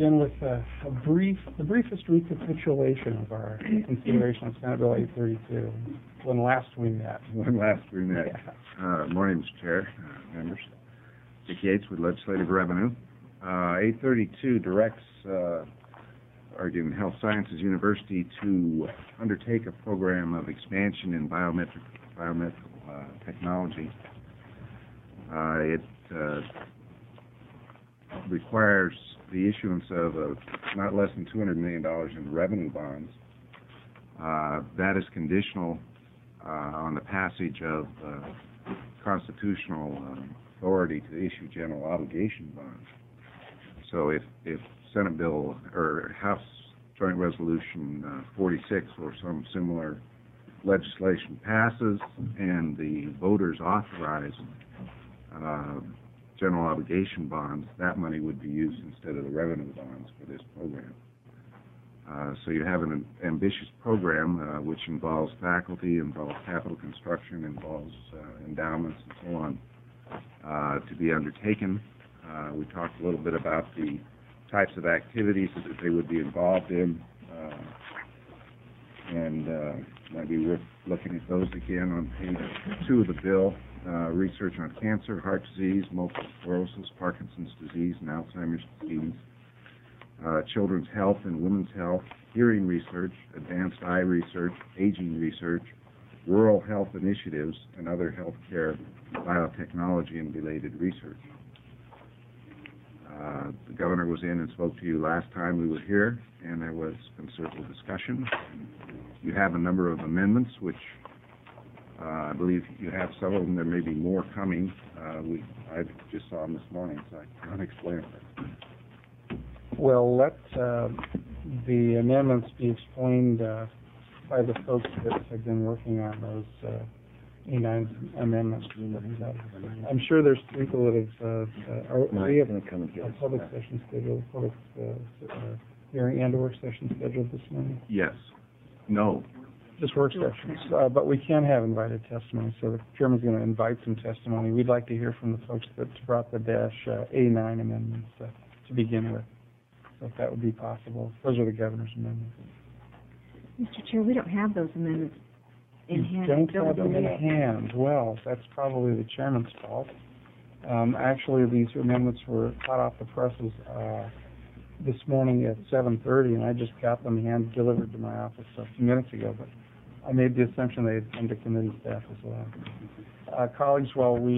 begin with the briefest recapitulation of our consideration of Senate Bill 832 when last we met. Yeah. Morning, Mr. Chair, members. Dick Yates with Legislative Revenue. 832 directs Oregon Health Sciences University to undertake a program of expansion in biomedical technology. It requires the issuance of not less than $200 million in revenue bonds. That is conditional on the passage of constitutional authority to issue general obligation bonds. So if Senate Bill or House Joint Resolution 46 or some similar legislation passes and the voters authorize general obligation bonds, that money would be used instead of the revenue bonds for this program. So you have an ambitious program which involves faculty, involves capital construction, involves endowments and so on to be undertaken. We talked a little bit about the types of activities that they would be involved in, and might be worth looking at those again on page 2 of the bill. Research on cancer, heart disease, multiple sclerosis, Parkinson's disease, and Alzheimer's disease, children's health and women's health, hearing research, advanced eye research, aging research, rural health initiatives, and other healthcare, biotechnology, and related research. The governor was in and spoke to you last time we were here, and there was considerable discussion. You have a number of amendments, which I believe you have some of them. There may be more coming. I just saw them this morning, so I can't explain it. Well, let the amendments be explained by the folks that have been working on those E9 amendments. I'm sure there's people that have we have a public session scheduled, public hearing and work session scheduled this morning. Yes. No. Just work sessions, but we can have invited testimony, so the chairman's going to invite some testimony. We'd like to hear from the folks that brought the A9 amendments to begin with, so if that would be possible. Those are the governor's amendments. Mr. Chair, we don't have those amendments in hand. Don't have them in hand. Well, that's probably the chairman's fault. Actually, these amendments were hot off the presses this morning at 7:30, and I just got them hand-delivered to my office a few minutes ago, but I made the assumption they had come to committee staff as well. Colleagues, while we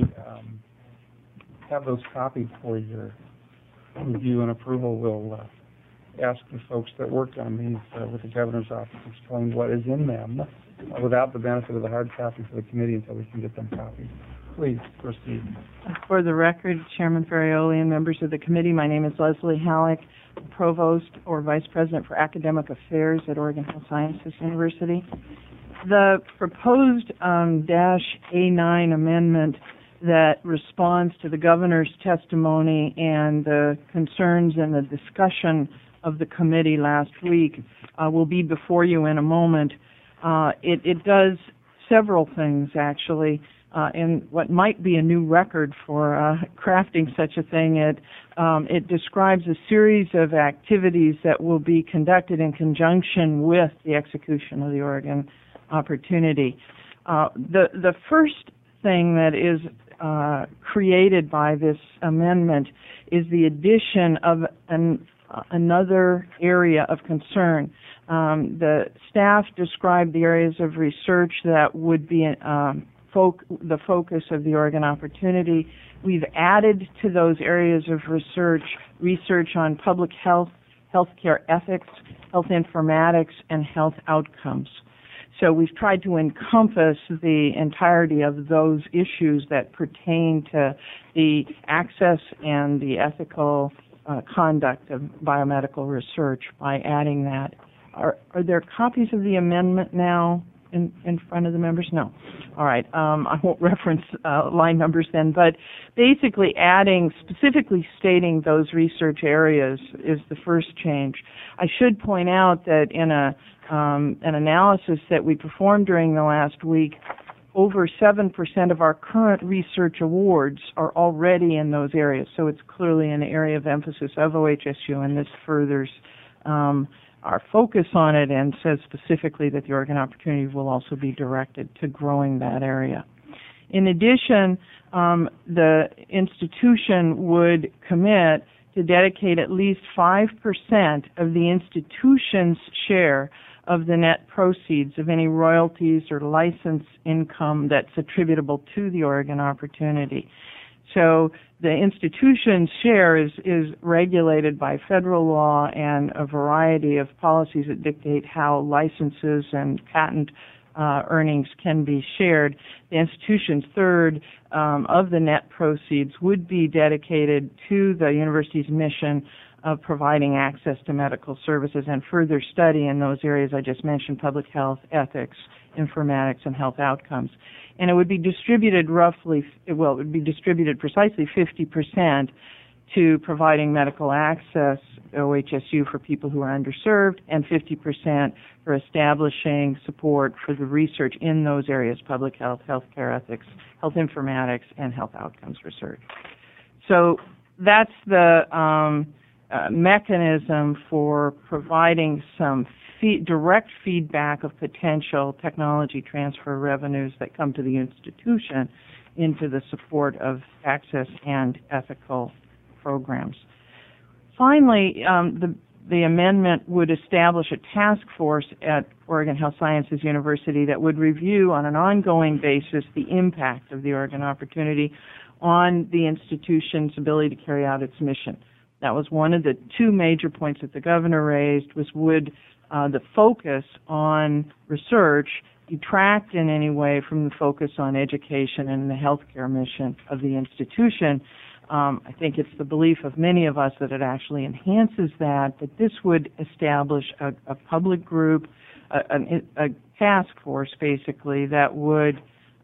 have those copied for your review and approval, we'll ask the folks that worked on these with the governor's office to explain what is in them without the benefit of the hard copy for the committee until we can get them copied. Please proceed. For the record, Chairman Ferrioli and members of the committee, my name is Leslie Halleck, Provost or Vice President for Academic Affairs at Oregon Health Sciences University. The proposed -A9 amendment that responds to the governor's testimony and the concerns and the discussion of the committee last week will be before you in a moment. It does several things, actually. In what might be a new record for crafting such a thing. It describes a series of activities that will be conducted in conjunction with the execution of the Oregon Opportunity. The first thing that is created by this amendment is the addition of another area of concern. The staff described the areas of research that would be the focus of the Oregon Opportunity. We've added to those areas of research on public health, healthcare ethics, health informatics, and health outcomes. So we've tried to encompass the entirety of those issues that pertain to the access and the ethical conduct of biomedical research by adding that. Are there copies of the amendment now in front of the members? No. All right. I won't reference line numbers then, but basically specifically stating those research areas is the first change. I should point out that in an analysis that we performed during the last week, over 7% of our current research awards are already in those areas. So it's clearly an area of emphasis of OHSU, and this furthers our focus on it and says specifically that the Oregon Opportunity will also be directed to growing that area. In addition, the institution would commit to dedicate at least 5% of the institution's share of the net proceeds of any royalties or license income that's attributable to the Oregon Opportunity. So the institution's share is regulated by federal law and a variety of policies that dictate how licenses and patent earnings can be shared. The institution's third of the net proceeds would be dedicated to the university's mission of providing access to medical services and further study in those areas I just mentioned: public health, ethics, informatics, and health outcomes. And it would be distributed it would be distributed precisely 50% to providing medical access, OHSU, for people who are underserved, and 50% for establishing support for the research in those areas: public health, healthcare ethics, health informatics, and health outcomes research. So that's the mechanism for providing some direct feedback of potential technology transfer revenues that come to the institution into the support of access and ethical programs. Finally, the amendment would establish a task force at Oregon Health Sciences University that would review on an ongoing basis the impact of the Oregon Opportunity on the institution's ability to carry out its mission. That was one of the two major points that the governor raised, was would the focus on research detract in any way from the focus on education and the healthcare mission of the institution. I think it's the belief of many of us that it actually enhances that this would establish a public group, a task force answer that would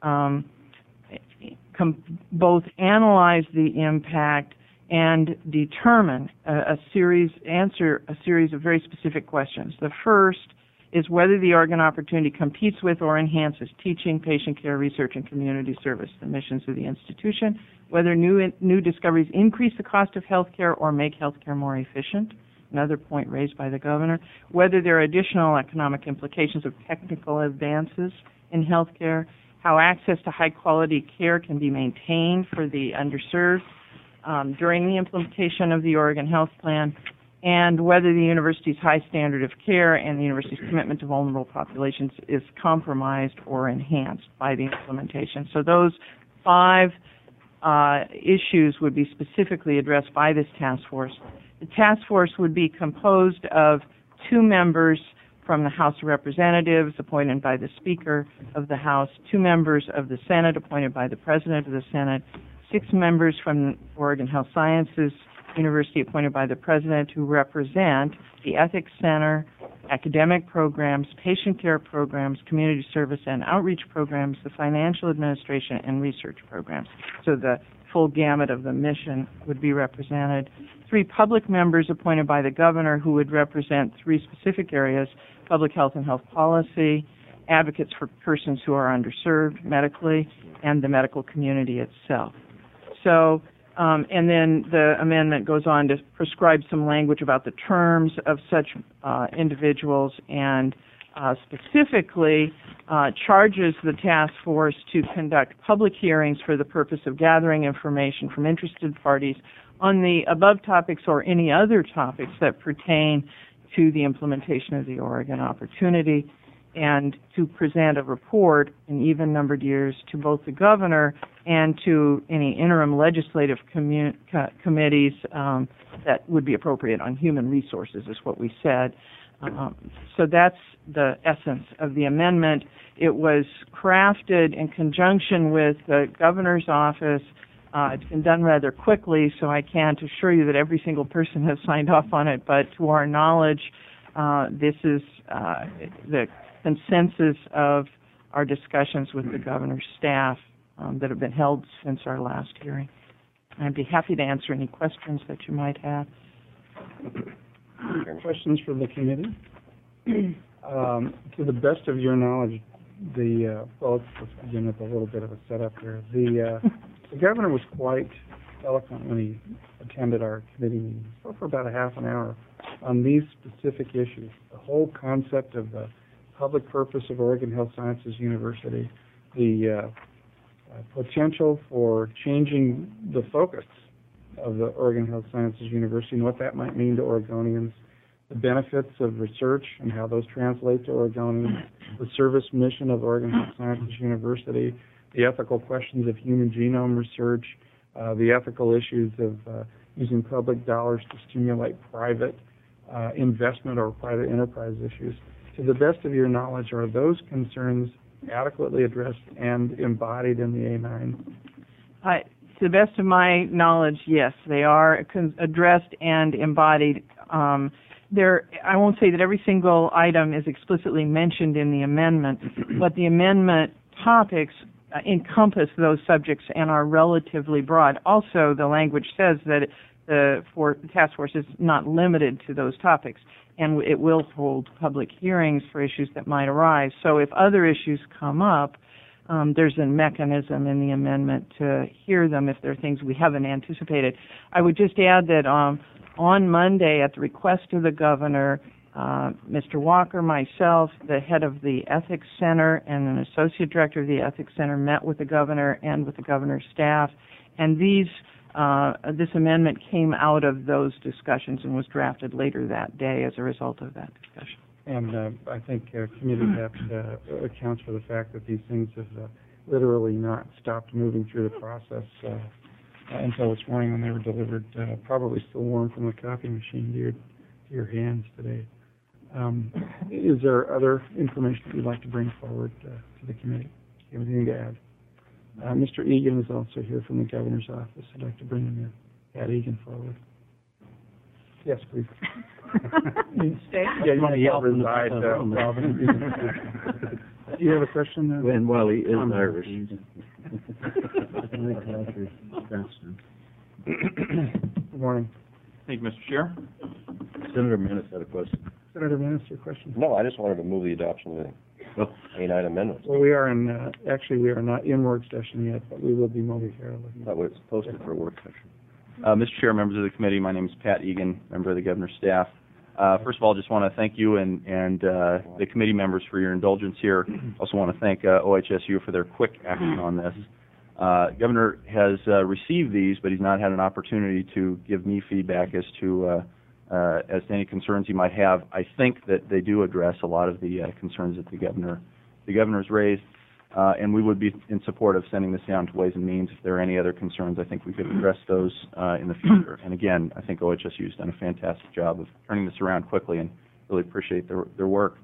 both analyze the impact and determine a series of very specific questions. The first is whether the Oregon Opportunity competes with or enhances teaching, patient care, research, and community service, the missions of the institution, whether new discoveries increase the cost of healthcare or make healthcare more efficient, another point raised by the governor, whether there are additional economic implications of technical advances in healthcare, how access to high-quality care can be maintained for the underserved during the implementation of the Oregon Health Plan, and whether the university's high standard of care and the university's commitment to vulnerable populations is compromised or enhanced by the implementation. So those 5 issues would be specifically addressed by this task force. The task force would be composed of 2 members from the House of Representatives appointed by the Speaker of the House, 2 members of the Senate appointed by the President of the Senate, 6 members from Oregon Health Sciences University appointed by the President who represent the Ethics Center, academic programs, patient care programs, community service and outreach programs, the financial administration, and research programs. So the full gamut of the mission would be represented. 3 public members appointed by the governor who would represent 3 specific areas: public health and health policy, advocates for persons who are underserved medically, and the medical community itself. So, and then the amendment goes on to prescribe some language about the terms of such individuals and specifically charges the task force to conduct public hearings for the purpose of gathering information from interested parties on the above topics or any other topics that pertain to the implementation of the Oregon Opportunity, and to present a report in even-numbered years to both the governor and to any interim legislative committees that would be appropriate on human resources, is what we said. So that's the essence of the amendment. It was crafted in conjunction with the governor's office. It's been done rather quickly, so I can't assure you that every single person has signed off on it, but to our knowledge, this is the consensus of our discussions with the governor's staff that have been held since our last hearing. I'd be happy to answer any questions that you might have. Questions for the committee? To the best of your knowledge, Well, let's begin with a little bit of a setup here. The governor was quite eloquent when he attended our committee meeting, spoke for about a half an hour on these specific issues. The whole concept of the public purpose of Oregon Health Sciences University, the potential for changing the focus of the Oregon Health Sciences University and what that might mean to Oregonians, the benefits of research and how those translate to Oregonians, the service mission of Oregon Health Sciences University, the ethical questions of human genome research, the ethical issues of using public dollars to stimulate private investment or private enterprise issues. To the best of your knowledge, are those concerns adequately addressed and embodied in the A9? To the best of my knowledge, yes, they are addressed and embodied. I won't say that every single item is explicitly mentioned in the amendment, but the amendment topics encompass those subjects and are relatively broad. Also, the language says that the task force is not limited to those topics, and it will hold public hearings for issues that might arise. So if other issues come up, there's a mechanism in the amendment to hear them if there are things we haven't anticipated. I would just add that on Monday, at the request of the governor, Mr. Walker, myself, the head of the Ethics Center, and an associate director of the Ethics Center met with the governor and with the governor's staff, and this amendment came out of those discussions and was drafted later that day as a result of that discussion. And I think committee depth accounts for the fact that these things have literally not stopped moving through the process until this morning when they were delivered, probably still warm from the copy machine to your hands today. Is there other information that you'd like to bring forward to the committee? Do you have anything to add? Mr. Egan is also here from the governor's office. I'd like to bring him in. Pat Egan forward. Yes, please. Yeah, you want to yell reside, Robin. Do you have a question? When Wally is Irish. Good morning. Thank you, Mr. Chair. Senator Menace had a question. Senator Menace, your question? No, I just wanted to move the adoption of the A9 amendments. Well, we are actually we are not in work session yet, but we will be momentarily. That was posted for a work session. Mr. Chair, members of the committee, my name is Pat Egan, member of the governor's staff. First of all, I just want to thank you and the committee members for your indulgence here. Also want to thank OHSU for their quick action on this. Governor has received these, but he's not had an opportunity to give me feedback as to any concerns he might have. I think that they do address a lot of the concerns that the governor's raised, and we would be in support of sending this down to Ways and Means. If there are any other concerns, I think we could address those in the future. And again, I think OHSU has done a fantastic job of turning this around quickly, and really appreciate their work.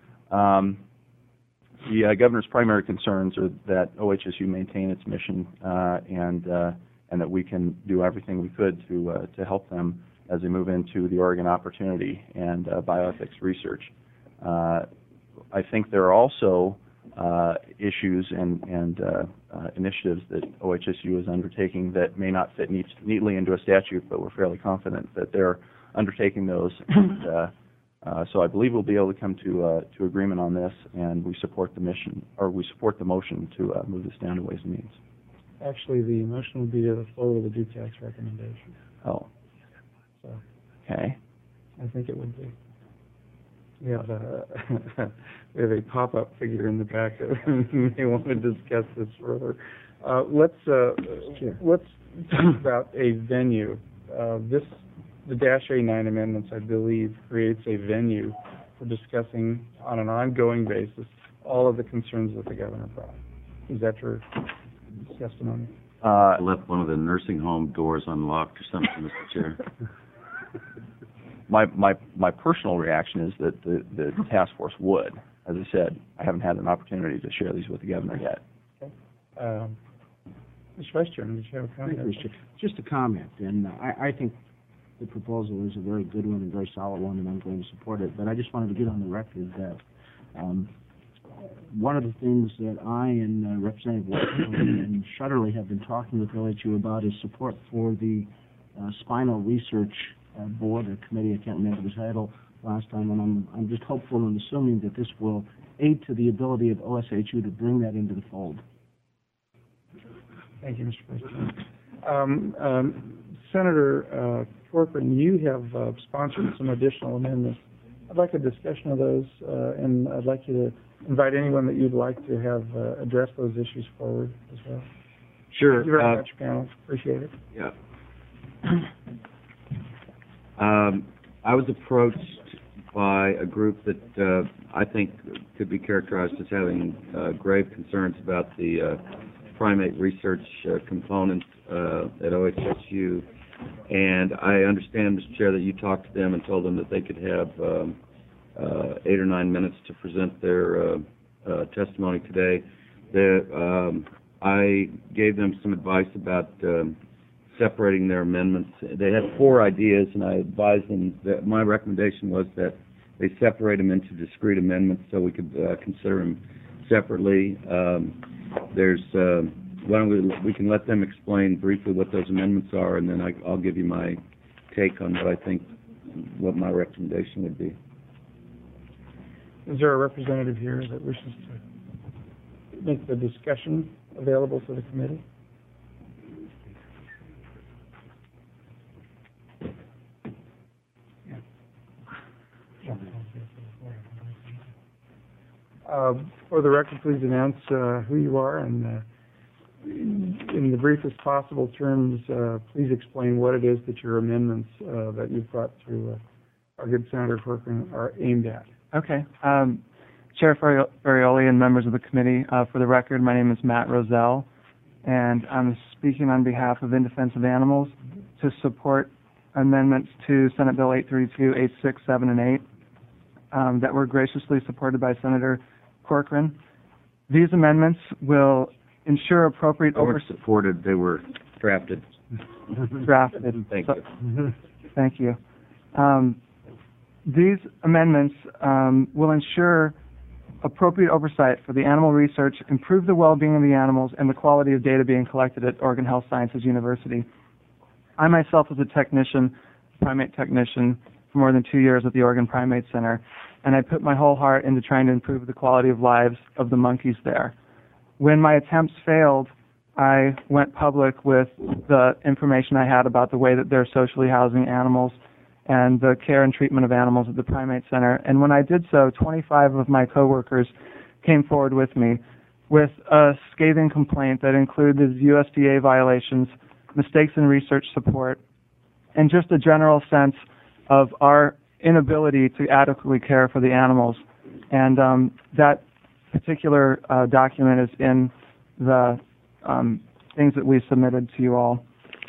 The governor's primary concerns are that OHSU maintain its mission and that we can do everything we could to help them as they move into the Oregon Opportunity and bioethics research. I think there are also issues and initiatives that OHSU is undertaking that may not fit neatly into a statute, but we're fairly confident that they're undertaking those. And, so I believe we'll be able to come to agreement on this, and we support the mission, or we support the motion to move this down to Ways and Means. Actually, the motion will be to the floor with the DCAS recommendation. Oh. So Okay. I think it would be. We have a pop-up figure in the back that may want to discuss this further. Let's talk about a venue. The -A9 amendments, I believe, creates a venue for discussing on an ongoing basis all of the concerns that the governor brought. Is that your testimony? Left one of the nursing home doors unlocked or something, Mr. Chair. My personal reaction is that the task force would. As I said, I haven't had an opportunity to share these with the governor yet. Okay. Mr. Vice Chairman, did you have a comment? Thank you, Mr. Just a comment, and I think the proposal is a very good one and very solid one, and I'm going to support it. But I just wanted to get on the record that one of the things that I and Representative Walker and Shutterly have been talking with OHU about is support for the Spinal Research Board or Committee, I can't remember the title, last time, and I'm just hopeful and assuming that this will aid to the ability of OSHU to bring that into the fold. Thank you, Mr. President. Senator Corcoran, you have sponsored some additional amendments. I'd like a discussion of those, and I'd like you to invite anyone that you'd like to have address those issues forward as well. Sure. Thank you very much, panel. Appreciate it. Yeah. I was approached by a group that I think could be characterized as having grave concerns about the primate research component at OHSU. And I understand, Mr. Chair, that you talked to them and told them that they could have 8 or 9 minutes to present their testimony today. I gave them some advice about separating their amendments. They had 4 ideas, and I advised them that my recommendation was that they separate them into discrete amendments so we could consider them separately. Why don't we can let them explain briefly what those amendments are, and then I'll give you my take on what my recommendation would be. Is there a representative here that wishes to make the discussion available to the committee? For the record, please announce who you are, and in the briefest possible terms, please explain what it is that your amendments that you've brought through our good Senator Corcoran are aimed at. Okay. Chair Ferrioli and members of the committee, for the record, my name is Matt Roselle, and I'm speaking on behalf of In Defense of Animals to support amendments to Senate Bill 832, 8, 6, 7, and 8 that were graciously supported by Senator Corcoran. These amendments will ensure appropriate They weren't supported, they were drafted. Drafted. Thank you. Thank you. These amendments will ensure appropriate oversight for the animal research, improve the well-being of the animals, and the quality of data being collected at Oregon Health Sciences University. I myself was a technician, primate technician, for more than 2 years at the Oregon Primate Center, and I put my whole heart into trying to improve the quality of lives of the monkeys there. When my attempts failed, I went public with the information I had about the way that they're socially housing animals and the care and treatment of animals at the Primate Center. And when I did so, 25 of my coworkers came forward with me with a scathing complaint that included USDA violations, mistakes in research support, and just a general sense of our inability to adequately care for the animals. And that particular document is in the things that we submitted to you all.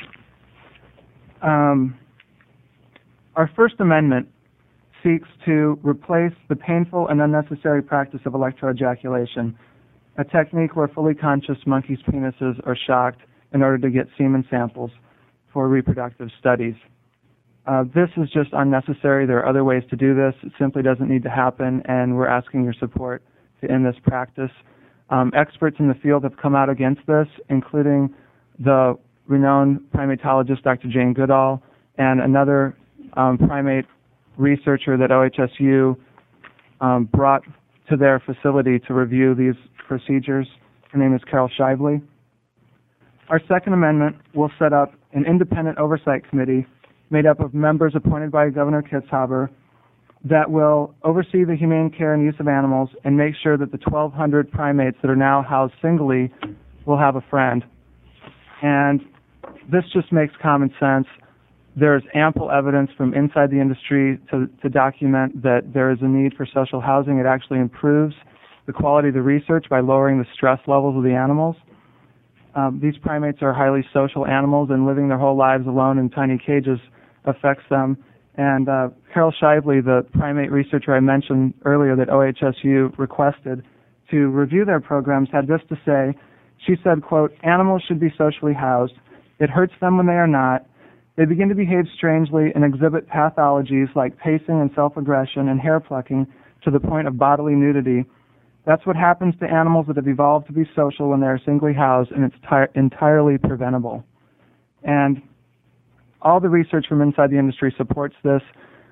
Our First Amendment seeks to replace the painful and unnecessary practice of electroejaculation, a technique where fully conscious monkeys' penises are shocked in order to get semen samples for reproductive studies. This is just unnecessary. There are other ways to do this. It simply doesn't need to happen, and we're asking your support to end this practice. Experts in the field have come out against this, including the renowned primatologist Dr. Jane Goodall and another primate researcher that OHSU brought to their facility to review these procedures. Her name is Carol Shively. Our Second Amendment will set up an independent oversight committee made up of members appointed by Governor Kitzhaber that will oversee the humane care and use of animals and make sure that the 1,200 primates that are now housed singly will have a friend. And this just makes common sense. There's ample evidence from inside the industry to document that there is a need for social housing. It actually improves the quality of the research by lowering the stress levels of the animals. These primates are highly social animals, and living their whole lives alone in tiny cages affects them. And Carol Shively, the primate researcher I mentioned earlier that OHSU requested to review their programs, had this to say. She said, quote, "Animals should be socially housed. It hurts them when they are not. They begin to behave strangely and exhibit pathologies like pacing and self-aggression and hair plucking to the point of bodily nudity. That's what happens to animals that have evolved to be social when they are singly housed, and it's entirely preventable." And all the research from inside the industry supports this.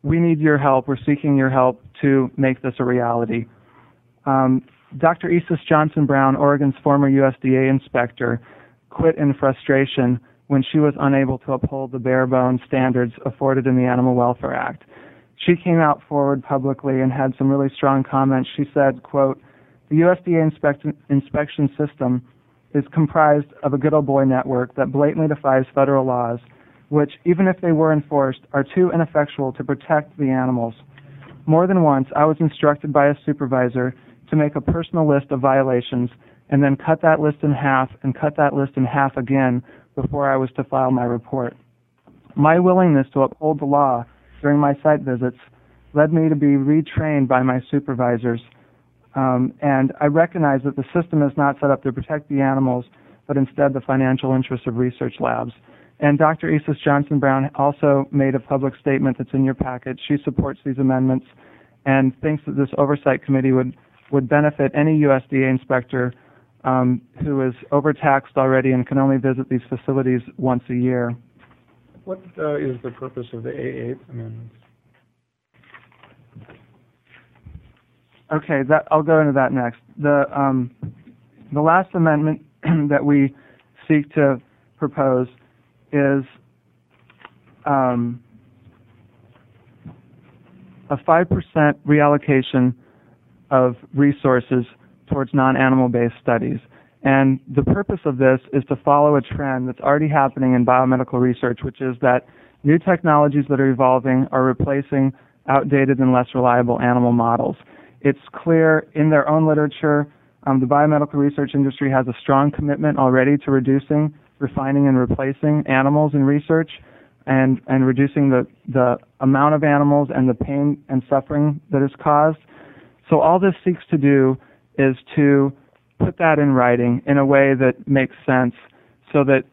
we need your help. We're seeking your help to make this a reality. Dr. Isis Johnson Brown, Oregon's former USDA inspector, quit in frustration when she was unable to uphold the bare-bones standards afforded in the Animal Welfare Act. She came out forward publicly and had some really strong comments. She said, quote, "The USDA inspection system is comprised of a good old boy network that blatantly defies federal laws, which, even if they were enforced, are too ineffectual to protect the animals. More than once, I was instructed by a supervisor to make a personal list of violations and then cut that list in half and cut that list in half again before I was to file my report. My willingness to uphold the law during my site visits led me to be retrained by my supervisors, and I recognize that the system is not set up to protect the animals, but instead the financial interests of research labs." And Dr. Isis Johnson Brown also made a public statement that's in your package. She supports these amendments and thinks that this oversight committee would benefit any USDA inspector who is overtaxed already and can only visit these facilities once a year. What is the purpose of the A8 amendments? Okay, I'll go into that next. The last amendment that we seek to propose is a 5% reallocation of resources towards non-animal-based studies. And the purpose of this is to follow a trend that's already happening in biomedical research, which is that new technologies that are evolving are replacing outdated and less reliable animal models. It's clear in their own literature, the biomedical research industry has a strong commitment already to reducing, refining, and replacing animals in research and reducing the amount of animals and the pain and suffering that is caused. So all this seeks to do is to put that in writing in a way that makes sense so that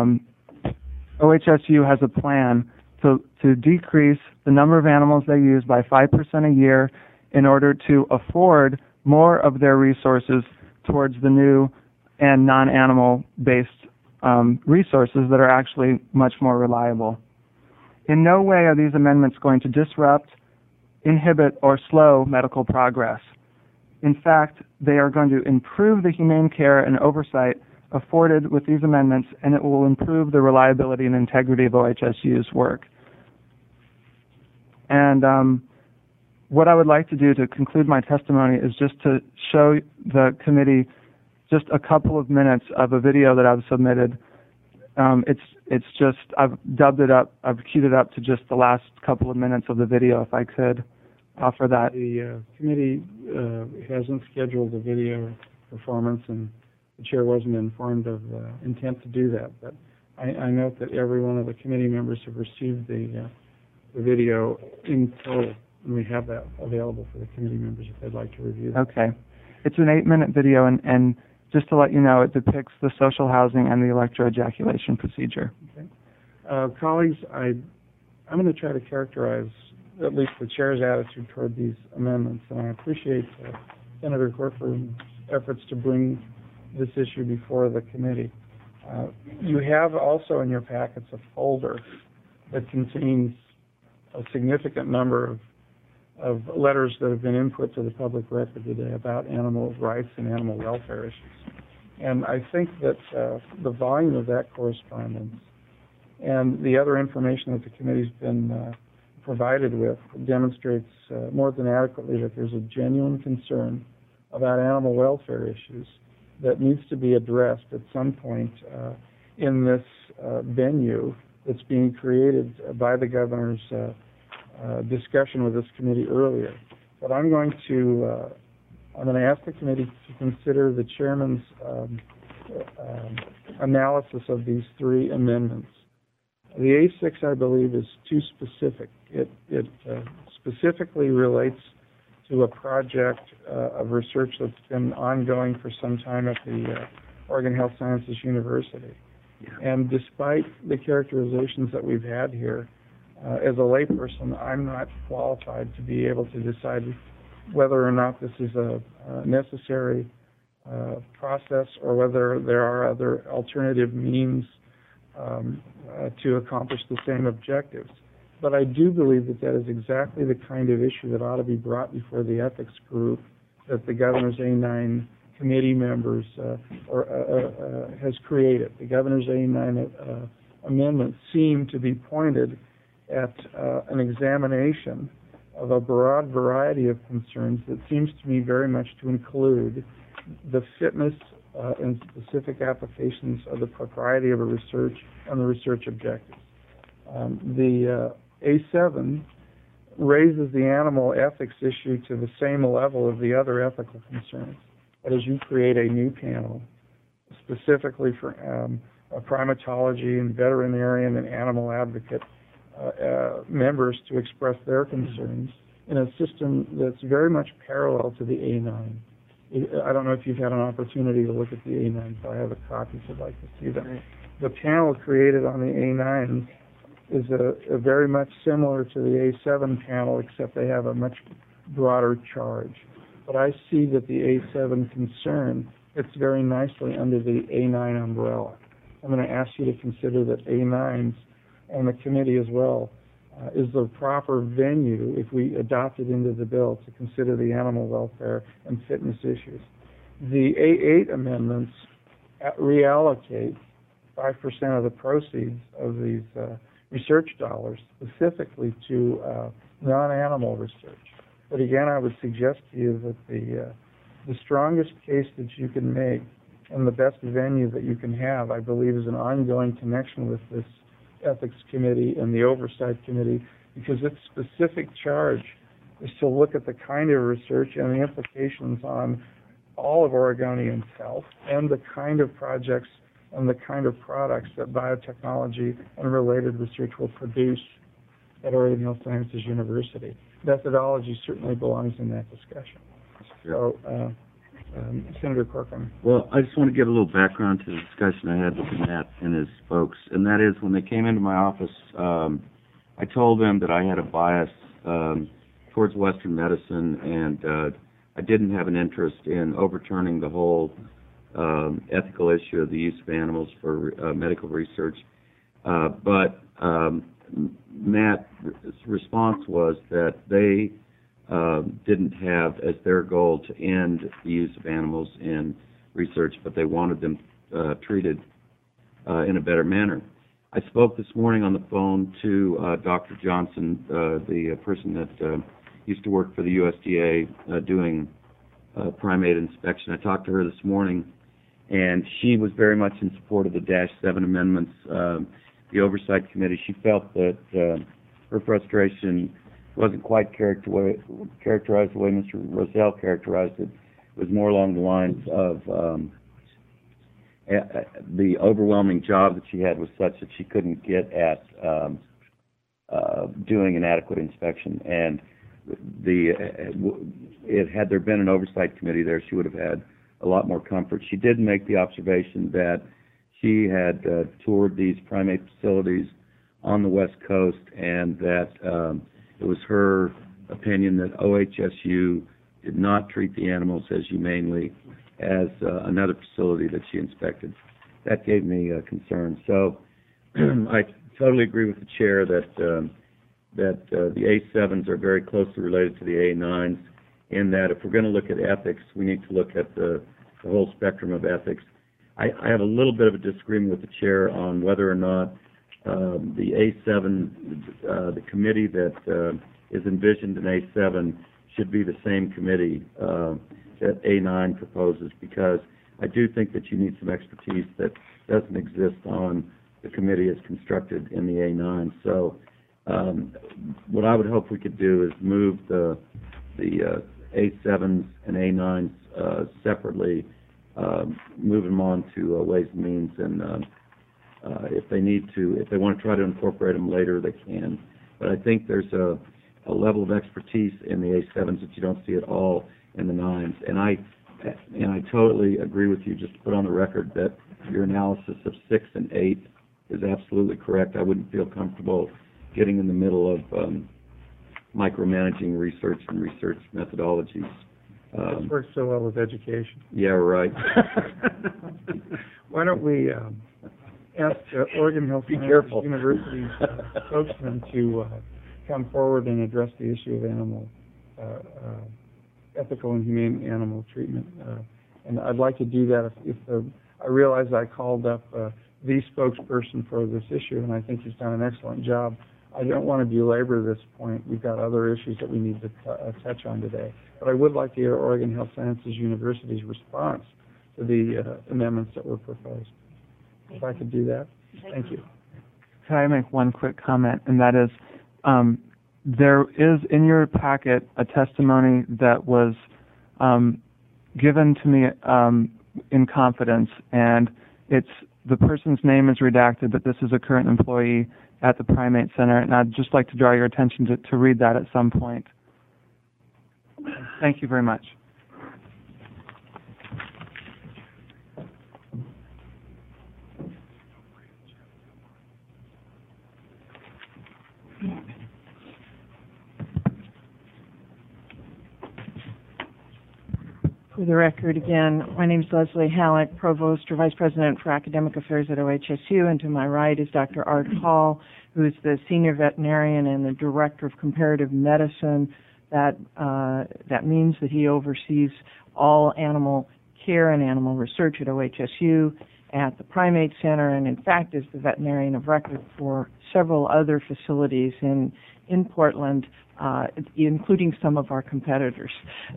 OHSU has a plan to decrease the number of animals they use by 5% a year in order to afford more of their resources towards the new and non-animal based resources that are actually much more reliable. In no way are these amendments going to disrupt, inhibit, or slow medical progress. In fact, they are going to improve the humane care and oversight afforded with these amendments, and it will improve the reliability and integrity of OHSU's work. And what I would like to do to conclude my testimony is just to show the committee just a couple of minutes of a video that I've submitted. It's just, I've dubbed it up, I've queued it up to just the last couple of minutes of the video, if I could offer that. The committee hasn't scheduled a video performance, and the chair wasn't informed of intent to do that. But I note that every one of the committee members have received the video in total, and we have that available for the committee members if they'd like to review that. Okay. It's an 8-minute video, and just to let you know, it depicts the social housing and the electroejaculation procedure. Okay. Colleagues, I'm going to try to characterize at least the chair's attitude toward these amendments, and I appreciate Senator Corcoran's efforts to bring this issue before the committee. You have also in your packets a folder that contains a significant number of letters that have been input to the public record today about animal rights and animal welfare issues. And I think that the volume of that correspondence and the other information that the committee's been provided with demonstrates more than adequately that there's a genuine concern about animal welfare issues that needs to be addressed at some point in this venue that's being created by the governor's discussion with this committee earlier. But I'm going to ask the committee to consider the chairman's analysis of these 3 amendments. The A6, I believe, is too specific. It specifically relates to a project of research that's been ongoing for some time at the Oregon Health Sciences University. Yeah. And despite the characterizations that we've had here, as a layperson, I'm not qualified to be able to decide whether or not this is a necessary process or whether there are other alternative means to accomplish the same objectives. But I do believe that that is exactly the kind of issue that ought to be brought before the ethics group that the governor's A9 committee members has created. The governor's A9 amendments seem to be pointed at an examination of a broad variety of concerns that seems to me very much to include the fitness and specific applications of the propriety of a research and the research objectives. The A7 raises the animal ethics issue to the same level of the other ethical concerns. That is, you create a new panel specifically for primatology and veterinarian and animal advocate members to express their concerns in a system that's very much parallel to the A9. I don't know if you've had an opportunity to look at the A9, so I have a copy if you'd like to see them. The panel created on the A9 is a very much similar to the A7 panel, except they have a much broader charge. But I see that the A7 concern fits very nicely under the A9 umbrella. I'm going to ask you to consider that A9s and the committee as well is the proper venue, if we adopt it into the bill, to consider the animal welfare and fitness issues. The A8 amendments reallocate 5% of the proceeds of these research dollars specifically to non-animal research. But again, I would suggest to you that the strongest case that you can make and the best venue that you can have, I believe, is an ongoing connection with this ethics committee and the oversight committee, because its specific charge is to look at the kind of research and the implications on all of Oregonian health and the kind of projects and the kind of products that biotechnology and related research will produce at Oregon Health Sciences University. Methodology certainly belongs in that discussion. So, Senator Corcoran. Well, I just want to give a little background to the discussion I had with Matt and his folks, and that is when they came into my office, I told them that I had a bias towards Western medicine, and I didn't have an interest in overturning the whole ethical issue of the use of animals for medical research. But Matt's response was that they didn't have as their goal to end the use of animals in research, but they wanted them treated in a better manner. I spoke this morning on the phone to Dr. Johnson, the person that used to work for the USDA doing primate inspection. I talked to her this morning, and she was very much in support of the -7 amendments. The Oversight Committee, she felt that her frustration wasn't quite characterized the way Mr. Roselle characterized it. It was more along the lines of the overwhelming job that she had was such that she couldn't get at doing an adequate inspection. And had there been an Oversight Committee there, she would have had a lot more comfort. She did make the observation that she had toured these primate facilities on the West Coast, and that it was her opinion that OHSU did not treat the animals as humanely as another facility that she inspected. That gave me concern. So I totally agree with the chair that the A7s are very closely related to the A9s, in that if we're going to look at ethics, we need to look at the whole spectrum of ethics. I have a little bit of a disagreement with the chair on whether or not the A7, the committee that is envisioned in A7 should be the same committee that A9 proposes, because I do think that you need some expertise that doesn't exist on the committee as constructed in the A9. So what I would hope we could do is move the A7s and A9s separately, move them on to Ways and Means, and if they want to try to incorporate them later, they can. But I think there's a level of expertise in the A7s that you don't see at all in the 9s. And I totally agree with you, just to put on the record, that your analysis of 6 and 8 is absolutely correct. I wouldn't feel comfortable getting in the middle of micromanaging research and research methodologies. This works so well with education. Yeah, right. Why don't we ask Oregon Health Be Sciences careful. University's spokesman to come forward and address the issue of animal ethical and humane animal treatment. And I'd like to do that if I realize I called up the spokesperson for this issue, and I think he's done an excellent job. I don't want to belabor this point. We've got other issues that we need to touch on today. But I would like to hear Oregon Health Sciences University's response to the amendments that were proposed. If I could do that, thank you. Can I make one quick comment, and that is, there is in your packet a testimony that was given to me in confidence, and the person's name is redacted, but this is a current employee at the Primate Center, and I'd just like to draw your attention to read that at some point. Thank you very much. For the record, again, my name is Leslie Halleck, Provost or Vice President for Academic Affairs at OHSU, and to my right is Dr. Art Hall, who is the Senior Veterinarian and the Director of Comparative Medicine. That means that he oversees all animal care and animal research at OHSU, at the Primate Center, and in fact is the veterinarian of record for several other facilities in Portland, including some of our competitors.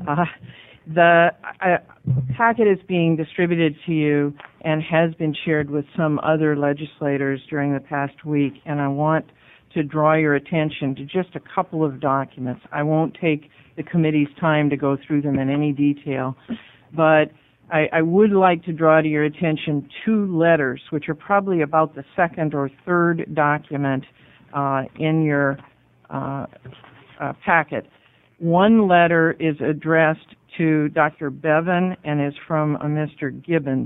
The packet is being distributed to you and has been shared with some other legislators during the past week, and I want to draw your attention to just a couple of documents. I won't take the committee's time to go through them in any detail, but I would like to draw to your attention two letters, which are probably about the second or third document in your packet. One letter is addressed to Dr. Bevan and is from Mr. Gibbons.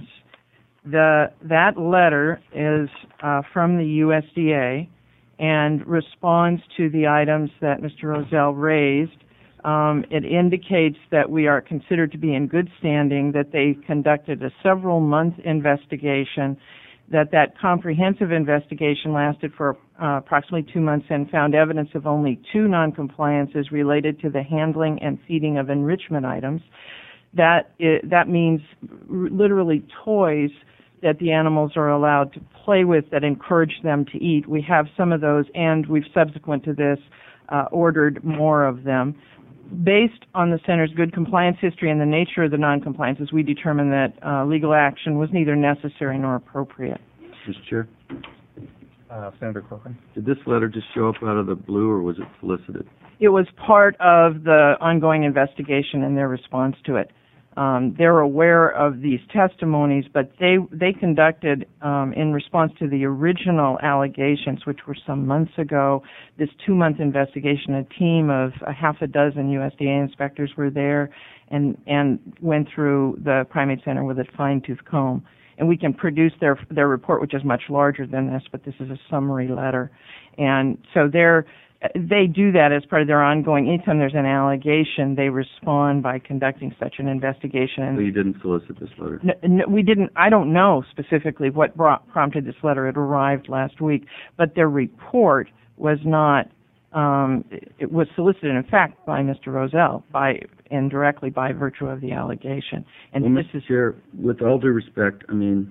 That letter is from the USDA and responds to the items that Mr. Rozelle raised. It indicates that we are considered to be in good standing, that they conducted a several-month investigation, that comprehensive investigation lasted for approximately 2 months and found evidence of only 2 noncompliances related to the handling and feeding of enrichment items. That means literally toys that the animals are allowed to play with that encourage them to eat. We have some of those, and we've subsequent to this ordered more of them. Based on the Center's good compliance history and the nature of the noncompliances, we determined that legal action was neither necessary nor appropriate. Mr. Chair, Senator Corcoran. did this letter just show up out of the blue, or was it solicited? It was part of the ongoing investigation and their response to it. They're aware of these testimonies, but they conducted, in response to the original allegations, which were some months ago, this 2-month investigation. A team of a half a dozen USDA inspectors were there and went through the Primate Center with a fine-tooth comb. And we can produce their report, which is much larger than this, but this is a summary letter. And so they do that as part of their ongoing, anytime there's an allegation, they respond by conducting such an investigation. So you didn't solicit this letter? No, we didn't. I don't know specifically what prompted this letter. It arrived last week, but their report was not, it was solicited, in fact, by Mr. Rozelle, indirectly by virtue of the allegation. And well, this Mr. Chair, with all due respect, I mean,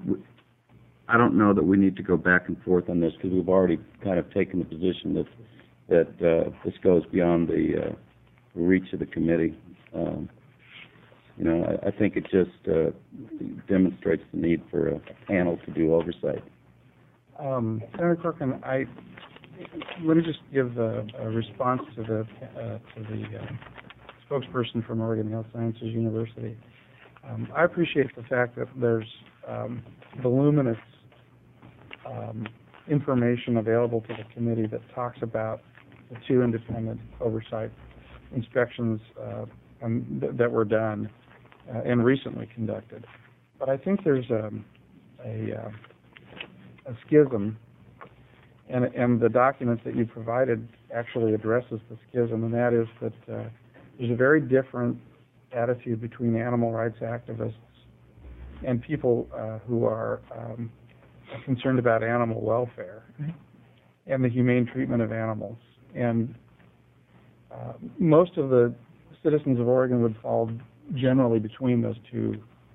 I don't know that we need to go back and forth on this, because we've already kind of taken the position that this goes beyond the reach of the committee. I think it just demonstrates the need for a panel to do oversight. Senator Corcoran, let me just give a response to the spokesperson from Oregon Health Sciences University. I appreciate the fact that there's voluminous information available to the committee that talks about the 2 independent oversight inspections that were done and recently conducted. But I think there's a schism, and the documents that you provided actually addresses the schism, and that is that there's a very different attitude between animal rights activists and people who are concerned about animal welfare and the humane treatment of animals. And most of the citizens of Oregon would fall generally between those two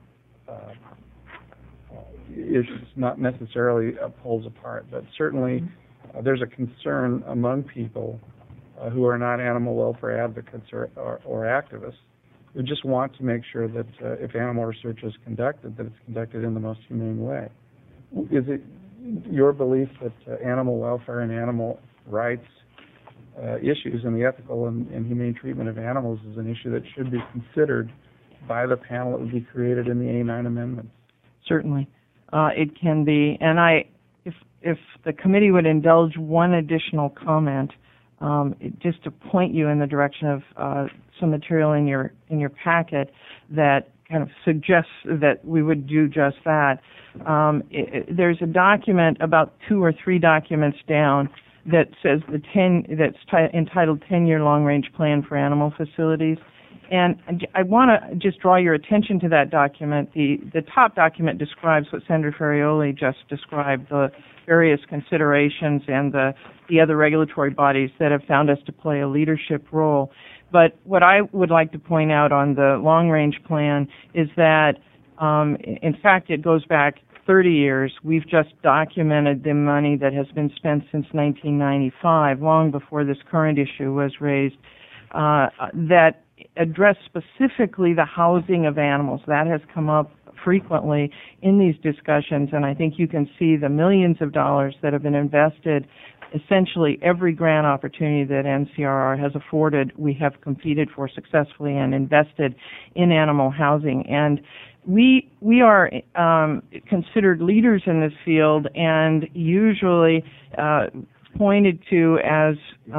issues, not necessarily poles apart, but certainly there's a concern among people who are not animal welfare advocates or activists who just want to make sure that if animal research is conducted, that it's conducted in the most humane way. Is it your belief that animal welfare and animal rights issues and the ethical and humane treatment of animals is an issue that should be considered by the panel that would be created in the A9 amendments? Certainly. It can be. And if the committee would indulge one additional comment, just to point you in the direction of some material in your packet that kind of suggests that we would do just that. There's a document about 2 or 3 documents down that says entitled 10-year long-range plan for animal facilities. And I want to just draw your attention to that document. The top document describes what Senator Ferrioli just described, the various considerations and the other regulatory bodies that have found us to play a leadership role. But what I would like to point out on the long-range plan is that, in fact, it goes back 30 years. We've just documented the money that has been spent since 1995, long before this current issue was raised, that address specifically the housing of animals. That has come up frequently in these discussions, and I think you can see the millions of dollars that have been invested. Essentially every grant opportunity that NCRR has afforded, we have competed for successfully and invested in animal housing. And we are considered leaders in this field and usually pointed to as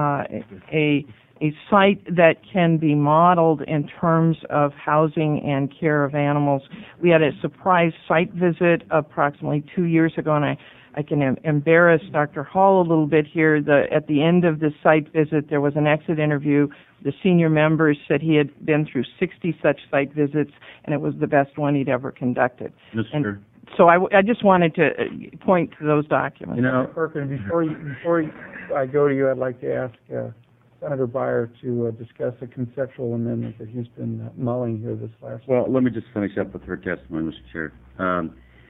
a site that can be modeled in terms of housing and care of animals. We had a surprise site visit approximately 2 years ago, and I can embarrass Dr. Hall a little bit here. At the end of the site visit, there was an exit interview. The senior members said he had been through 60 such site visits, and it was the best one he'd ever conducted. Mr. So I just wanted to point to those documents. You know, Perkin, before I go to you, I'd like to ask Senator Beyer to discuss a conceptual amendment that he's been mulling here this last Well, let me just finish up with her testimony, Mr. Chair.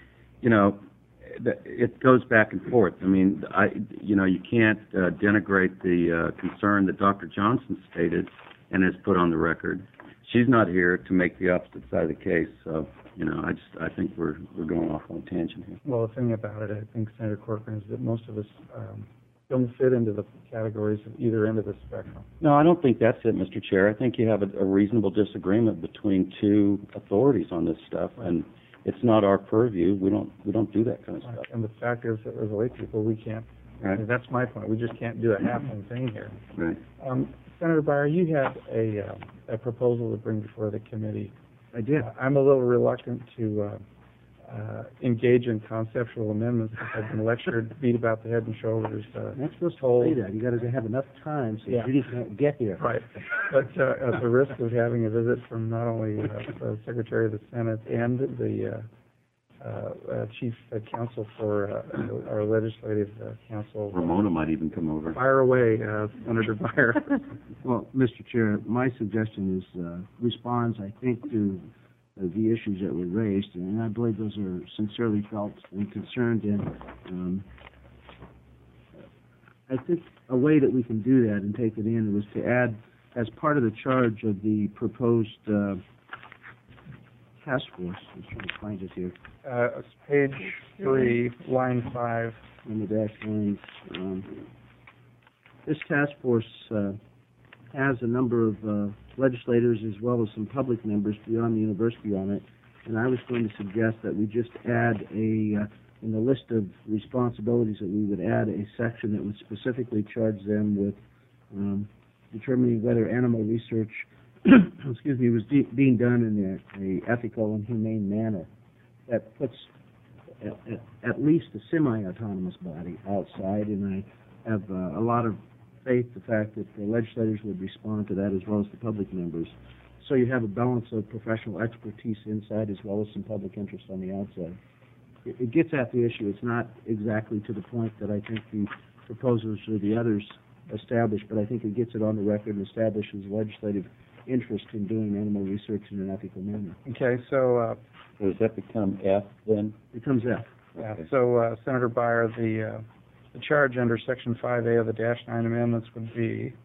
It goes back and forth. I mean, you can't denigrate the concern that Dr. Johnson stated and has put on the record. She's not here to make the opposite side of the case, so, I think we're going off on a tangent here. Well, the thing about it, I think, Senator Corcoran, is that most of us don't fit into the categories of either end of the spectrum. No, I don't think that's it, Mr. Chair. I think you have a reasonable disagreement between two authorities on this stuff, and it's not our purview. We don't do that kind of stuff. And the fact is that as lay people, we can't. Right. And that's my point. We just can't do a half-one thing here. Right. Senator Beyer, you had a proposal to bring before the committee. I did. I'm a little reluctant to engage in conceptual amendments because I've been lectured, beat about the head and shoulders. That's supposed to say that. You got to have enough time so you can't get here. Right. But at the risk of having a visit from not only the Secretary of the Senate and the Chief Counsel for our Legislative Council. Ramona might even come over. Fire away, Senator Beyer. Well, Mr. Chair, my suggestion is responds, I think, to the issues that were raised, and I believe those are sincerely felt and concerned. And I think a way that we can do that and take it in was to add, as part of the charge of the proposed task force, I'm trying to find it here. It's page 3, line 5. On the dash lines. This task force has a number of legislators as well as some public members beyond the university on it, and I was going to suggest that we just add in the list of responsibilities that we would add a section that would specifically charge them with determining whether animal research was being done in a ethical and humane manner. That puts at least a semi-autonomous body outside, and I have a lot of faith the fact that the legislators would respond to that as well as the public members. So you have a balance of professional expertise inside as well as some public interest on the outside. it gets at the issue. It's not exactly to the point that I think the proposers or the others established, but I think it gets it on the record and establishes legislative interest in doing animal research in an ethical manner. Okay, so, So does that become F then? It comes F. Senator Byer, the charge under Section 5A of the -9 amendments would be,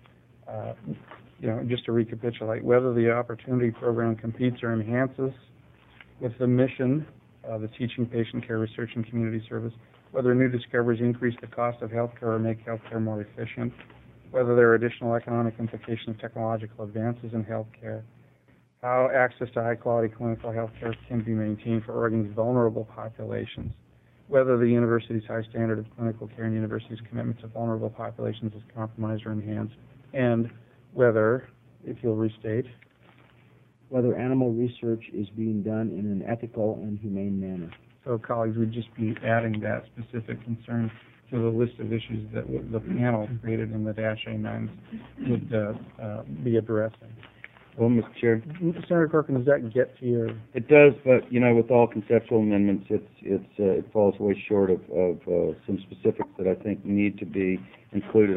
just to recapitulate, whether the opportunity program competes or enhances with the mission of the teaching, patient care, research, and community service, whether new discoveries increase the cost of healthcare or make healthcare more efficient, whether there are additional economic implications of technological advances in healthcare, how access to high-quality clinical healthcare can be maintained for Oregon's vulnerable populations, whether the university's high standard of clinical care and the university's commitment to vulnerable populations is compromised or enhanced, and whether, if you'll restate, whether animal research is being done in an ethical and humane manner. So, colleagues, we'd just be adding that specific concern to the list of issues that the panel created in the -A9s would be addressing. Well, Mr. Chair. Senator Corcoran, does that get to your... It does, but, with all conceptual amendments, it falls way short of some specifics that I think need to be included.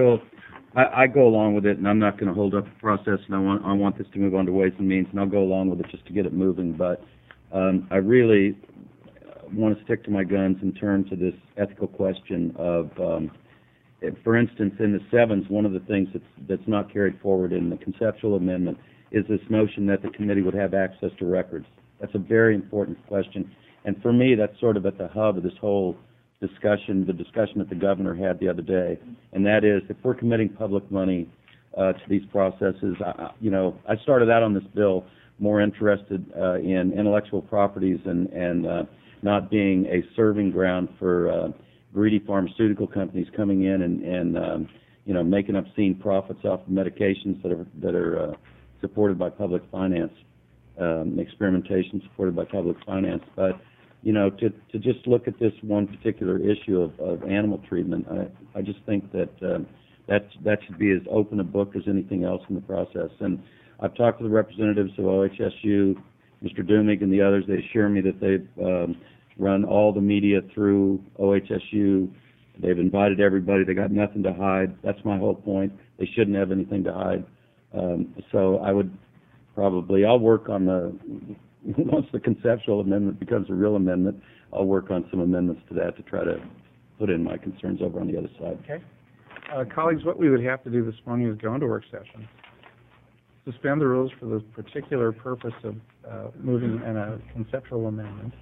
I go along with it, and I'm not going to hold up the process, and I want this to move on to Ways and Means, and I'll go along with it just to get it moving, but I really want to stick to my guns in terms of this ethical question of, for instance, in the 7s, one of the things that's not carried forward in the conceptual amendment is this notion that the committee would have access to records. That's a very important question, and for me, that's sort of at the hub of this whole discussion, the discussion that the governor had the other day, and that is, if we're committing public money to these processes, I started out on this bill more interested in intellectual properties and not being a serving ground for greedy pharmaceutical companies coming in and making obscene profits off of medications that are supported by public finance, experimentation supported by public finance. But to just look at this one particular issue of animal treatment, I just think that that should be as open a book as anything else in the process. And I've talked to the representatives of OHSU, Mr. Dumig and the others. They assure me that they've run all the media through OHSU. They've invited everybody. They got nothing to hide. That's my whole point. They shouldn't have anything to hide. So I'll work on once the conceptual amendment becomes a real amendment, I'll work on some amendments to that to try to put in my concerns over on the other side. Okay. Colleagues, what we would have to do this morning is go into work session, suspend the rules for the particular purpose of moving in a conceptual amendment,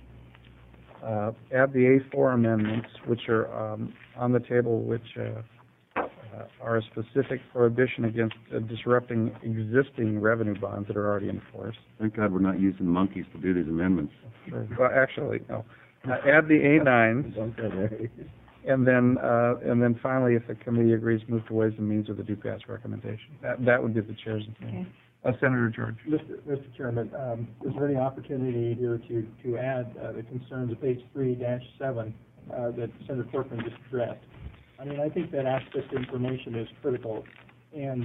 add the A4 amendments, which are on the table, which are a specific prohibition against disrupting existing revenue bonds that are already in force. Thank God we're not using monkeys to do these amendments. Sure. Well, actually, no. Add the A9s, and then finally, if the committee agrees, move to Ways and Means with the due pass recommendation. That would be the chair's opinion. Senator George. Mr. Chairman, is there any opportunity here to add the concerns of page 3-7 that Senator Corcoran just addressed? I mean, I think that access to information is critical, and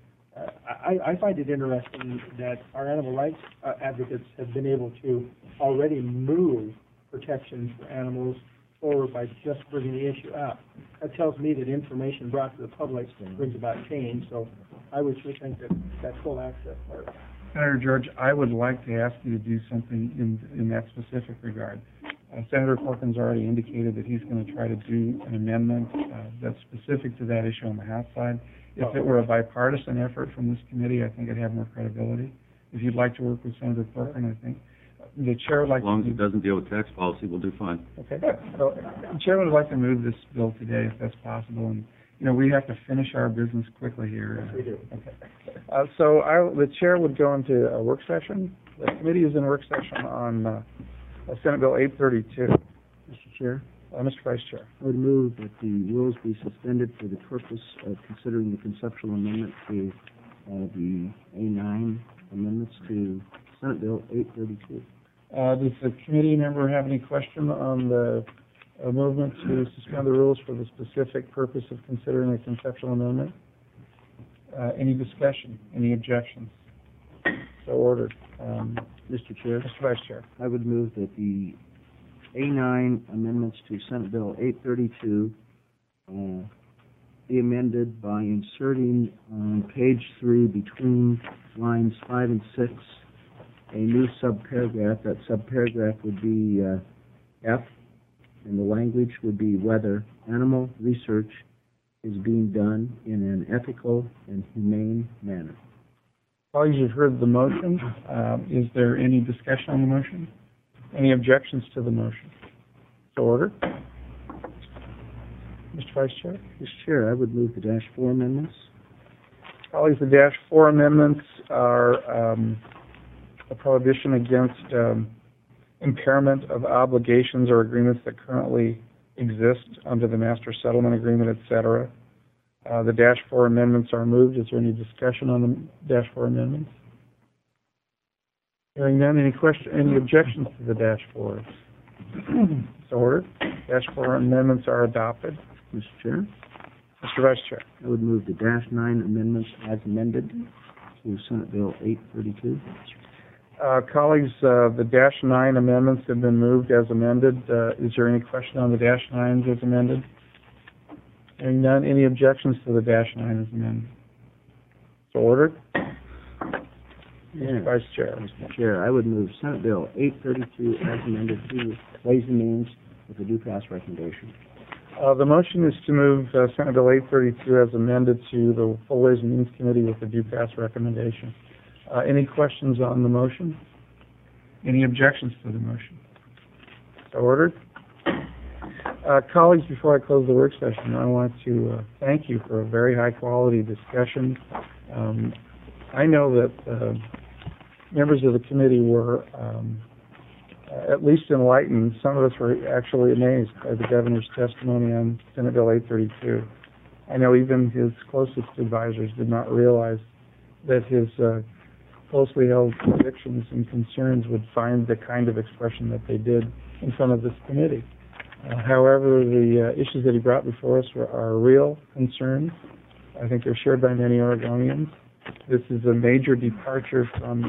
I find it interesting that our animal rights advocates have been able to already move protections for animals forward by just bringing the issue up. That tells me that information brought to the public brings about change, so I would sure think that full access part. Senator George, I would like to ask you to do something in that specific regard. Senator Corcoran's already indicated that he's going to try to do an amendment that's specific to that issue on the House side. If it were a bipartisan effort from this committee, I think it'd have more credibility. If you'd like to work with Senator Corcoran, I think the chair would like to... As long as it doesn't deal with tax policy, we'll do fine. Okay. So the chair would like to move this bill today, if that's possible, and we have to finish our business quickly here. Yes, we do. Okay. So the chair would go into a work session. The committee is in work session on Senate Bill 832. Mr. Chair, Mr. Vice Chair. I would move that the rules be suspended for the purpose of considering the conceptual amendment to the A9 amendments to Senate Bill 832. Does the committee member have any question on the movement to suspend the rules for the specific purpose of considering a conceptual amendment? Any discussion? Any objections? So ordered. Mr. Chair, Mr. Vice Chair. I would move that the A9 amendments to Senate Bill 832 be amended by inserting on page 3 between lines 5 and 6 a new subparagraph. That subparagraph would be F, and the language would be whether animal research is being done in an ethical and humane manner. Colleagues, you've heard the motion. Is there any discussion on the motion? Any objections to the motion? So ordered. Mr. Vice Chair? Mr. Chair, I would move the Dash 4 amendments. Colleagues, the Dash 4 amendments are a prohibition against impairment of obligations or agreements that currently exist under the Master Settlement Agreement, etc. The Dash 4 amendments are moved. Is there any discussion on the Dash 4 amendments? Hearing none, any objections to the Dash 4s? So ordered. Dash 4 amendments are adopted. Mr. Chair, Mr. Vice Chair. I would move the Dash 9 amendments as amended to Senate Bill 832. Colleagues, the Dash 9 amendments have been moved as amended. Is there any question on the Dash 9s as amended? Hearing none, any objections to the Dash 9 as amended? So ordered. Mr. Vice Chair. Mr. Chair, I would move Senate Bill 832 as amended to Ways and Means with a due pass recommendation. The motion is to move Senate Bill 832 as amended to the Full Ways and Means Committee with a due pass recommendation. Any questions on the motion? Any objections to the motion? So ordered. Colleagues, before I close the work session, I want to thank you for a very high-quality discussion. I know that members of the committee were at least enlightened. Some of us were actually amazed by the governor's testimony on Senate Bill 832. I know even his closest advisors did not realize that his closely held convictions and concerns would find the kind of expression that they did in front of this committee. However, the issues that he brought before us are real concerns. I think they're shared by many Oregonians. This is a major departure from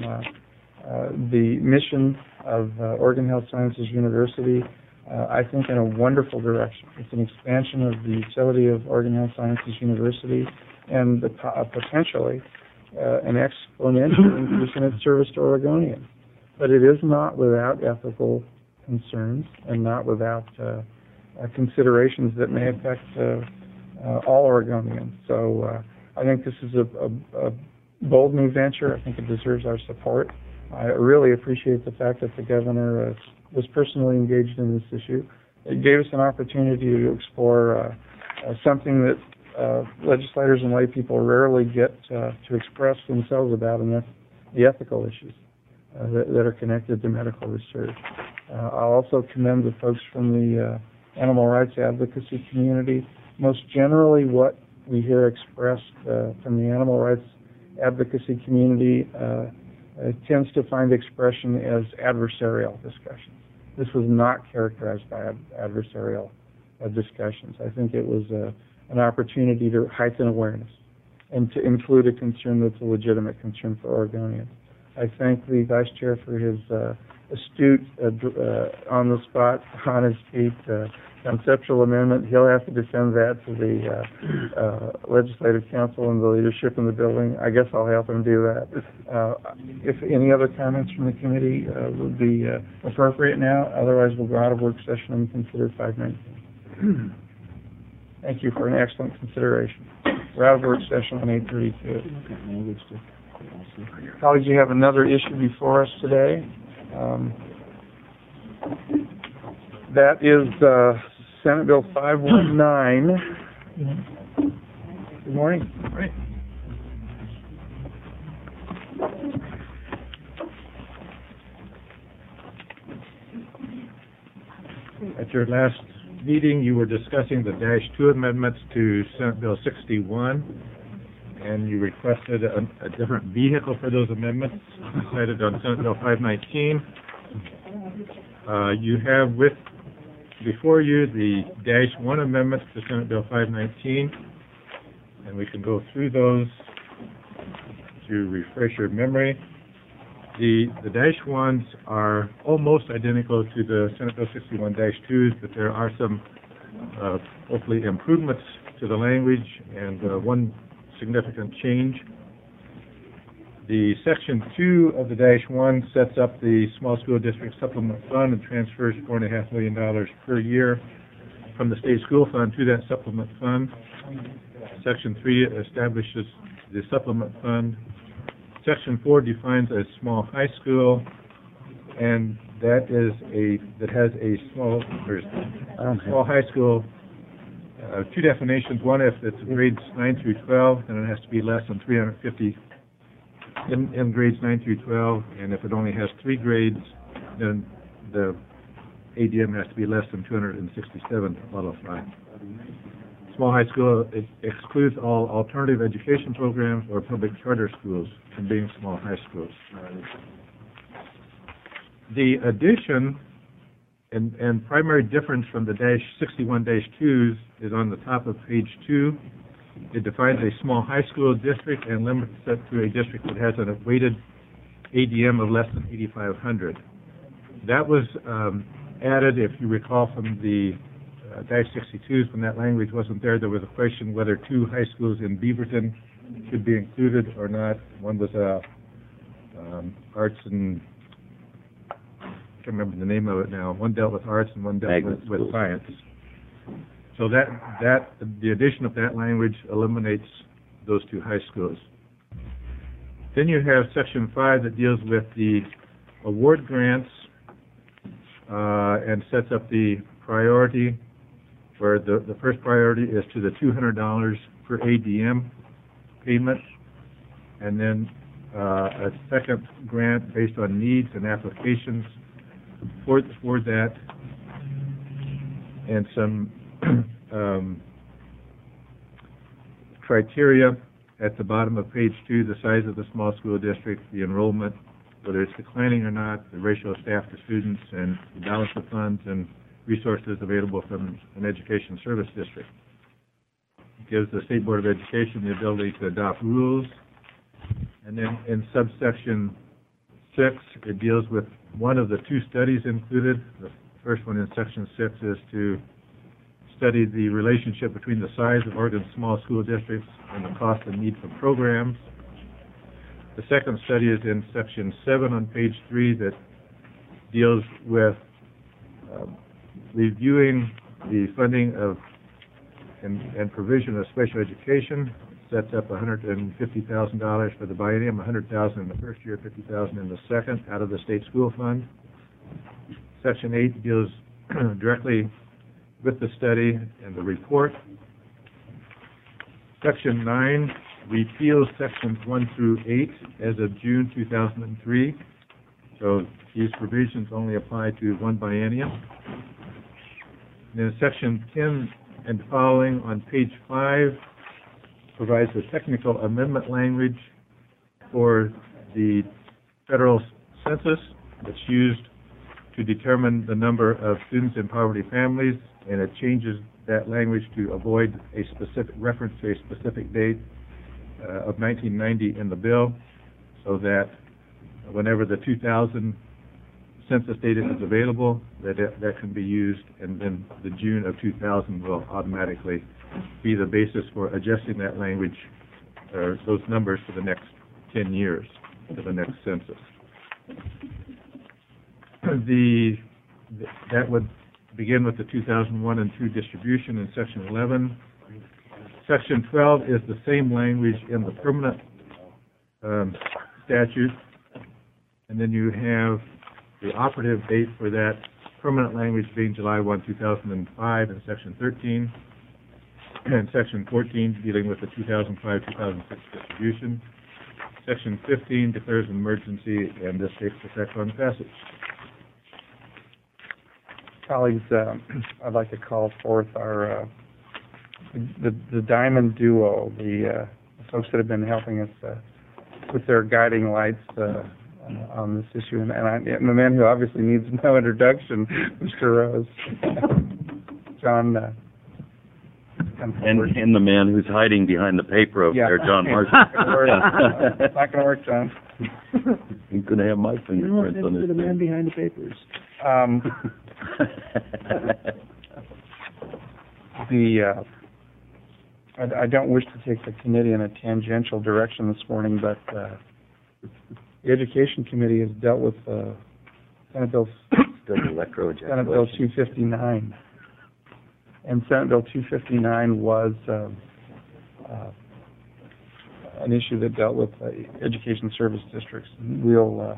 the mission of Oregon Health Sciences University, I think in a wonderful direction. It's an expansion of the utility of Oregon Health Sciences University and potentially an exponential increase in its service to Oregonians. But it is not without ethical concerns and not without considerations that may affect all Oregonians. So I think this is a bold new venture. I think it deserves our support. I really appreciate the fact that the governor was personally engaged in this issue. It gave us an opportunity to explore something that legislators and lay people rarely get to express themselves about, and that's the ethical issues that are connected to medical research. I'll also commend the folks from the animal rights advocacy community. Most generally, what we hear expressed from the animal rights advocacy community tends to find expression as adversarial discussions. This was not characterized by adversarial discussions. I think it was an opportunity to heighten awareness and to include a concern that's a legitimate concern for Oregonians. I thank the Vice Chair for his astute, on-the-spot, on his feet conceptual amendment. He'll have to defend that to the Legislative Council and the leadership in the building. I guess I'll help him do that. If any other comments from the committee would be appropriate now, otherwise we'll go out of work session and consider 519. Thank you for an excellent consideration. We're out of work session on 8:32. Colleagues, you have another issue before us today. That is Senate Bill 519. Good morning. Right. At your last meeting, you were discussing the Dash 2 amendments to Senate Bill 61, and you requested a different vehicle for those amendments, decided on Senate Bill 519. You have before you the Dash 1 amendments to Senate Bill 519, and we can go through those to refresh your memory. The dash ones are almost identical to the Senate Bill 61-2s, but there are some hopefully improvements to the language and one significant change. The Section 2 of the dash 1 sets up the Small School District Supplement Fund and transfers $4.5 million per year from the State School Fund to that supplement fund. Section 3 establishes the supplement fund. Section 4 defines a small high school, and that has a small high school. Two definitions. One, if it's grades 9 through 12, then it has to be less than 350 in grades 9 through 12, and if it only has 3 grades, then the ADM has to be less than 267 to qualify. Small high school excludes all alternative education programs or public charter schools from being small high schools. The addition and primary difference from the 61-2s is on the top of page 2. It defines a small high school district and limits it to a district that has a weighted ADM of less than 8,500. That was added, if you recall, from the -62s. When that language wasn't there, there was a question whether 2 high schools in Beaverton should be included or not. One was arts and I can't remember the name of it now. One dealt with arts and one dealt with science. So the addition of that language eliminates those 2 high schools. Then you have Section 5 that deals with the award grants and sets up the priority, where the first priority is to the $200 per ADM payment, and then a second grant based on needs and applications for that, and some criteria at the bottom of page 2, the size of the small school district, the enrollment, whether it's declining or not, the ratio of staff to students, and the balance of funds and resources available from an education service district. It gives the State Board of Education the ability to adopt rules. And then in subsection 6, it deals with one of the 2 studies included. The first one in section 6 is to study the relationship between the size of Oregon's small school districts and the cost and need for programs. The second study is in section 7 on page 3 that deals with reviewing the funding of and provision of special education. It sets up $150,000 for the biennium, $100,000 in the first year, $50,000 in the second, out of the state school fund. Section 8 deals directly with the study and the report. Section 9 repeals sections 1 through 8 as of June 2003. So these provisions only apply to one biennium. And then section 10 and following on page 5 provides the technical amendment language for the federal census that's used to determine the number of students in poverty families, and it changes that language to avoid a specific reference to a specific date of 1990 in the bill, so that whenever the 2000 census data is available, that can be used, and then the June of 2000 will automatically be the basis for adjusting that language, or those numbers, for the next 10 years, to the next census. That would begin with the 2001 and 2 distribution in section 11. Section 12 is the same language in the permanent statute, and then you have the operative date for that permanent language being July 1, 2005 in section 13, and section 14 dealing with the 2005-2006 distribution. Section 15 declares an emergency, and this takes effect on passage. Colleagues, I'd like to call forth our the Diamond Duo, the folks that have been helping us with their guiding lights on this issue, and the man who obviously needs no introduction, Mr. Rose. John. And the man who's hiding behind the paper over there, John Marshall. It's not going to work, John. You're gonna have my fingerprints on this the man thing. behind the papers. I don't wish to take the committee in a tangential direction this morning, but the Education Committee has dealt with Senate Bill Still Senate Bill 259. And Senate Bill 259 was an issue that dealt with education service districts. We'll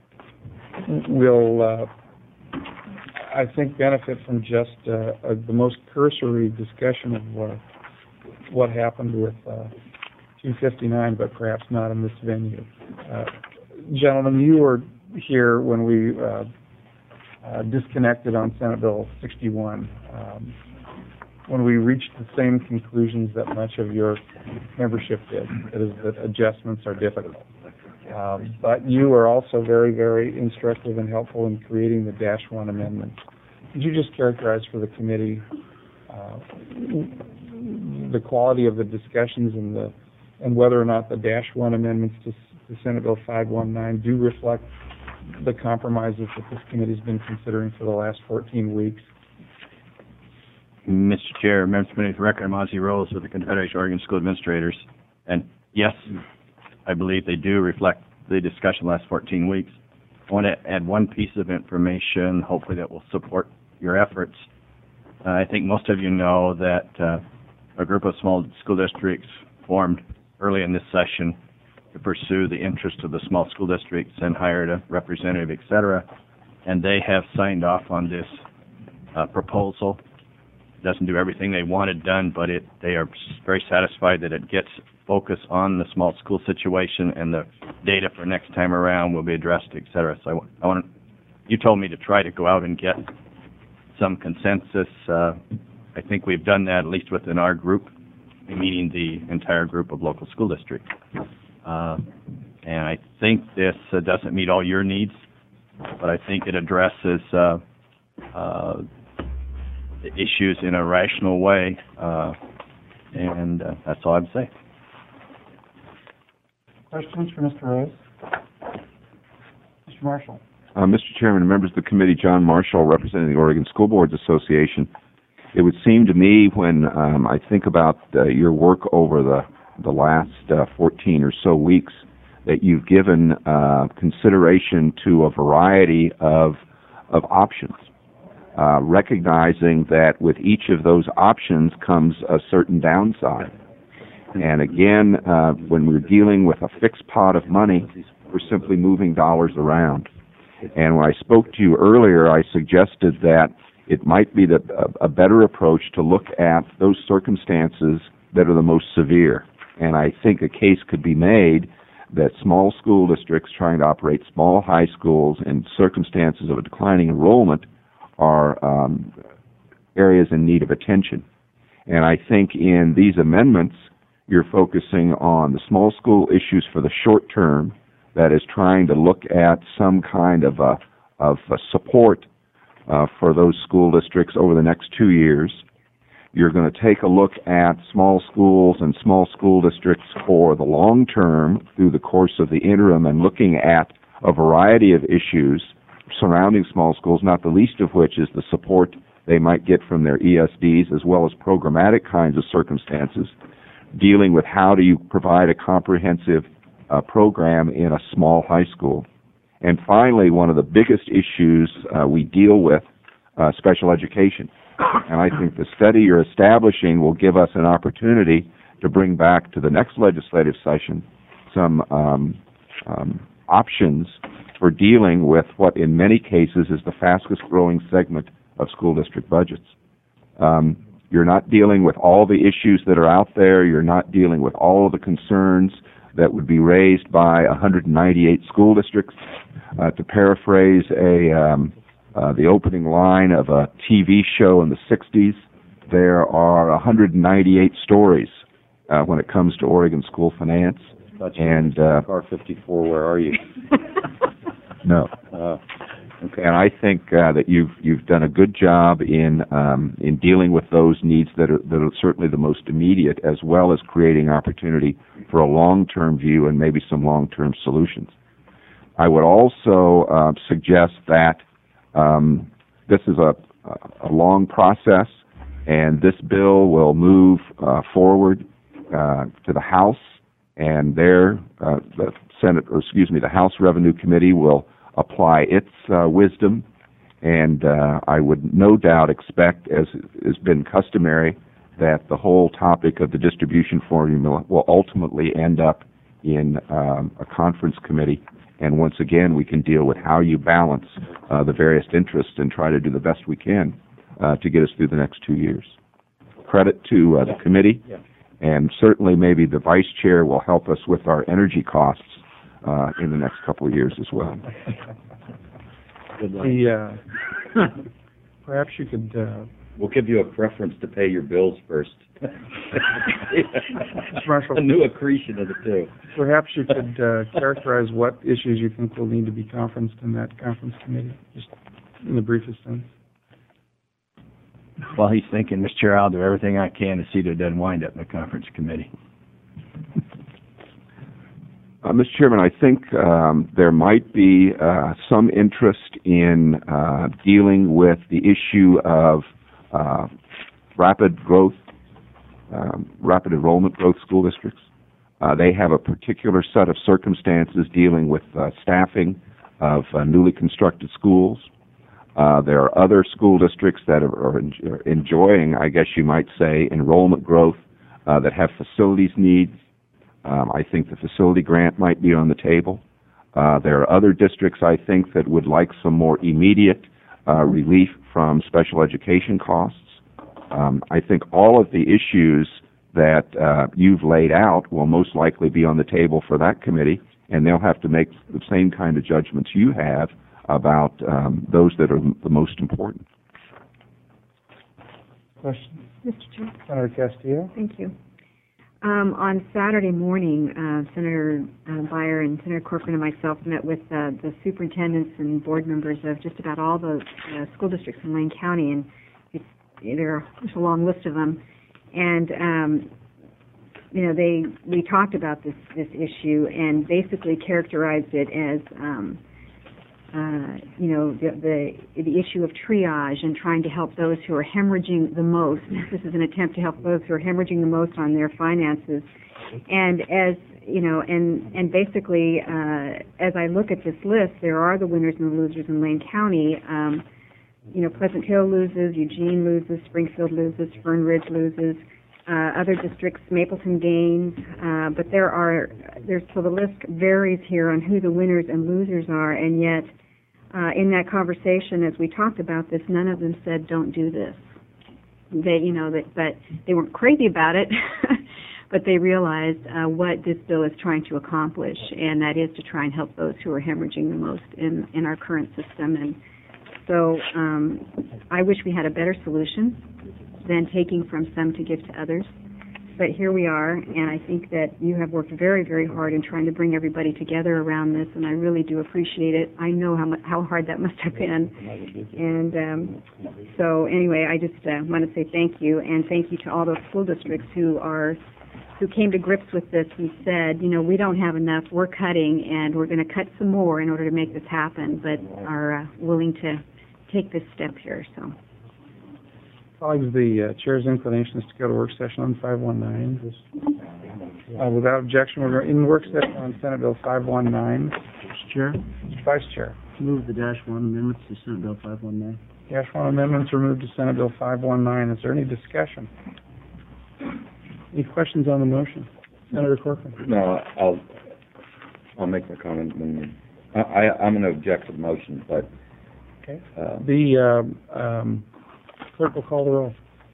I think, benefit from just the most cursory discussion of what happened with 259, but perhaps not in this venue. Gentlemen, you were here when we disconnected on Senate Bill 61, when we reached the same conclusions that much of your membership did, that is that adjustments are difficult. But you are also very, very instructive and helpful in creating the -1 amendment. Could you just characterize for the committee the quality of the discussions and whether or not the -1 amendments to Senate Bill 519 do reflect the compromises that this committee's been considering for the last 14 weeks? Mr. Chair, members of the committee, for the record, I'm Ozzie Rose with the Confederation of Oregon School Administrators. And yes, I believe they do reflect the discussion the last 14 weeks. I want to add one piece of information, hopefully that will support your efforts. I think most of you know that a group of small school districts formed early in this session to pursue the interests of the small school districts and hired a representative, et cetera. And they have signed off on this proposal. It doesn't do everything they wanted done, but they are very satisfied that it gets focus on the small school situation, and the data for next time around will be addressed, et cetera. So you told me to try to go out and get some consensus. I think we've done that, at least within our group, meaning the entire group of local school districts. And I think this doesn't meet all your needs, but I think it addresses the issues in a rational way, and that's all I'd say. Questions for Mr. Rose? Mr. Marshall. Mr. Chairman and members of the committee, John Marshall, representing the Oregon School Boards Association. It would seem to me, when I think about your work over the last 14 or so weeks, that you've given consideration to a variety of options, recognizing that with each of those options comes a certain downside. And again, when we're dealing with a fixed pot of money, we're simply moving dollars around. And when I spoke to you earlier, I suggested that it might be a better approach to look at those circumstances that are the most severe. And I think a case could be made that small school districts trying to operate small high schools in circumstances of a declining enrollment are areas in need of attention. And I think in these amendments, you're focusing on the small school issues for the short term, that is trying to look at some kind of a support for those school districts over the next 2 years. You're going to take a look at small schools and small school districts for the long term through the course of the interim, and looking at a variety of issues surrounding small schools, not the least of which is the support they might get from their ESDs, as well as programmatic kinds of circumstances, dealing with how do you provide a comprehensive program in a small high school. And finally, one of the biggest issues we deal with, special education. And I think the study you're establishing will give us an opportunity to bring back to the next legislative session some options for dealing with what in many cases is the fastest growing segment of school district budgets. You're not dealing with all the issues that are out there. You're not dealing with all of the concerns that would be raised by 198 school districts. To paraphrase the opening line of a TV show in the 60s, there are 198 stories when it comes to Oregon school finance. And car 54, where are you? No. Okay, and I think that you've done a good job in dealing with those needs that are certainly the most immediate, as well as creating opportunity for a long-term view and maybe some long-term solutions. I would also suggest that this is a long process, and this bill will move forward to the House, and there the House Revenue Committee will apply its wisdom, and I would no doubt expect, as has been customary, that the whole topic of the distribution formula will ultimately end up in a conference committee, and once again we can deal with how you balance the various interests and try to do the best we can to get us through the next 2 years. Credit to the committee, and certainly maybe the vice chair will help us with our energy costs in the next couple of years as well. Perhaps you could... We'll give you a preference to pay your bills first. Marshall, a new accretion of the two. Perhaps you could characterize what issues you think will need to be conferenced in that conference committee, just in the briefest sense. While he's thinking, Mr. Chair, I'll do everything I can to see that it doesn't wind up in the conference committee. Mr. Chairman, I think there might be some interest in dealing with the issue of rapid enrollment growth school districts. They have a particular set of circumstances dealing with staffing of newly constructed schools. There are other school districts that are enjoying, I guess you might say, enrollment growth that have facilities needs. I think the facility grant might be on the table. There are other districts, I think, that would like some more immediate relief from special education costs. I think all of the issues that you've laid out will most likely be on the table for that committee, and they'll have to make the same kind of judgments you have about those that are the most important. Questions? Mr. Chair. Senator Castillo? Thank you. On Saturday morning, Senator Beyer and Senator Corcoran and myself met with the superintendents and board members of just about all the school districts in Lane County, and there's a long list of them. And we talked about this issue and basically characterized it as the issue of triage and trying to help those who are hemorrhaging the most. This is an attempt to help those who are hemorrhaging the most on their finances. And as and basically, as I look at this list, there are the winners and the losers in Lane County. Pleasant Hill loses, Eugene loses, Springfield loses, Fern Ridge loses. Other districts, Mapleton gains, but so the list varies here on who the winners and losers are, and yet in that conversation, as we talked about this, none of them said, "Don't do this." But they weren't crazy about it, but they realized what this bill is trying to accomplish, and that is to try and help those who are hemorrhaging the most in our current system. And so I wish we had a better solution than taking from some to give to others. But here we are, and I think that you have worked very, very hard in trying to bring everybody together around this, and I really do appreciate it. I know how hard that must have been. And so anyway, I just want to say thank you, and thank you to all those school districts who came to grips with this and said, we don't have enough, we're cutting, and we're going to cut some more in order to make this happen, but are willing to take this step here. So. Colleagues, the chair's inclination is to go to work session on 519. Without objection, we're in work session on Senate Bill 519. Mr. Chair? Vice Chair. Move the -1 amendments to Senate Bill 519. -1 amendments are moved to Senate Bill 519. Is there any discussion? Any questions on the motion? Senator Corcoran. No, I'll make my comment. I'm going to object to the motion, but okay. The clerk will call the roll.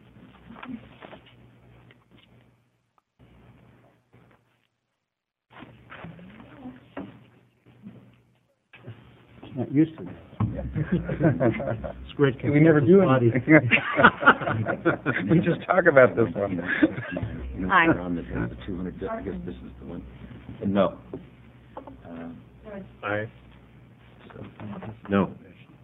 Not used to that. It's great. We never do anything. We just talk about this one. Aye. The 200. I guess this is the one. No. Aye. No.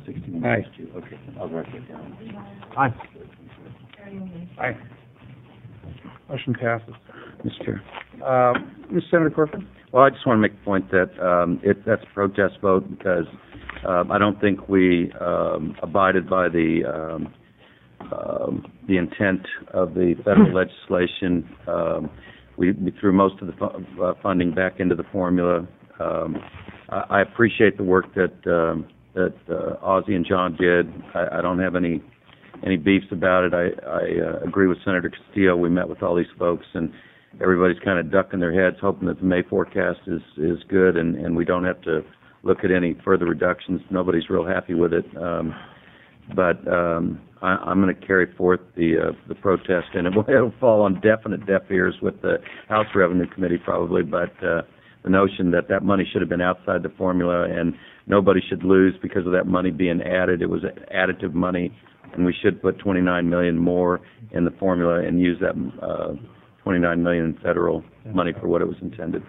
61. Aye. Okay, I'll write that down. Aye. Aye. Motion passes. Mr. Chair. Mr. Senator Corcoran? Well, I just want to make the point that that's a protest vote because I don't think we abided by the intent of the federal legislation. We threw most of the funding back into the formula. I appreciate the work that Ozzie and John did. I don't have any beefs about it. I agree with Senator Castillo. We met with all these folks, and everybody's kind of ducking their heads, hoping that the May forecast is good, and we don't have to look at any further reductions. Nobody's real happy with it. But I'm going to carry forth the protest, and it'll fall on definite deaf ears with the House Revenue Committee probably, but the notion that money should have been outside the formula and nobody should lose because of that money being added. It was additive money, and we should put $29 million more in the formula and use that $29 million in federal money for what it was intended.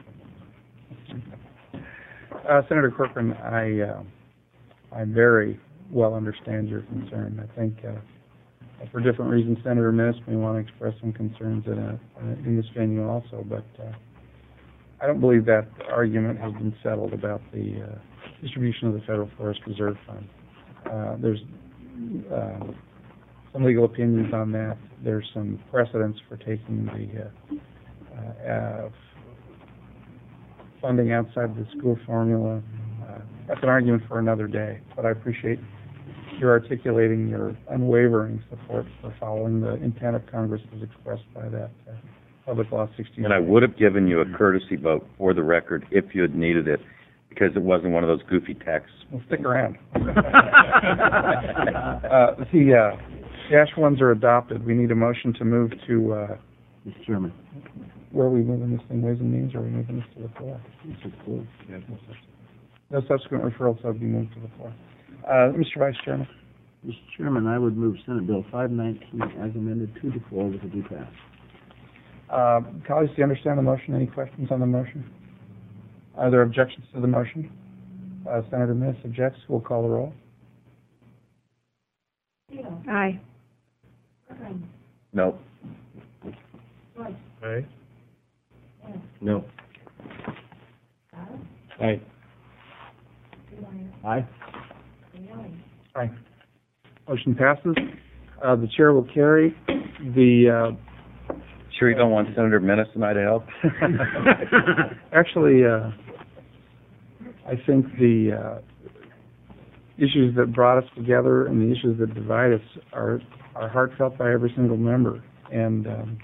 Senator Corcoran, I very well understand your concern. I think for different reasons, Senator Miss may want to express some concerns in this venue also, but I don't believe that argument has been settled about the distribution of the Federal Forest Reserve Fund. There's some legal opinions on that. There's some precedents for taking the funding outside the school formula. That's an argument for another day, but I appreciate your articulating your unwavering support for following the intent of Congress as expressed by that Public Law 60. And I would have given you a courtesy vote for the record if you had needed it, because it wasn't one of those goofy texts. Well, stick around. The dash ones are adopted. We need a motion to move to... Mr. Chairman. Where are we moving this thing, Ways and Means, or are we moving this to the floor? No subsequent referral shall be moved to the floor. Mr. Vice Chairman. Mr. Chairman, I would move Senate Bill 519 as amended to the floor with a due pass. Colleagues, do you understand the motion? Any questions on the motion? Are there objections to the motion? Senator Miss objects. We'll call the roll. Aye. No. Aye. No. Aye. Aye. Aye. Motion passes. The chair will carry the... Sure you don't want Senator Menace and I to help? Actually, I think the issues that brought us together and the issues that divide us are heartfelt by every single member. And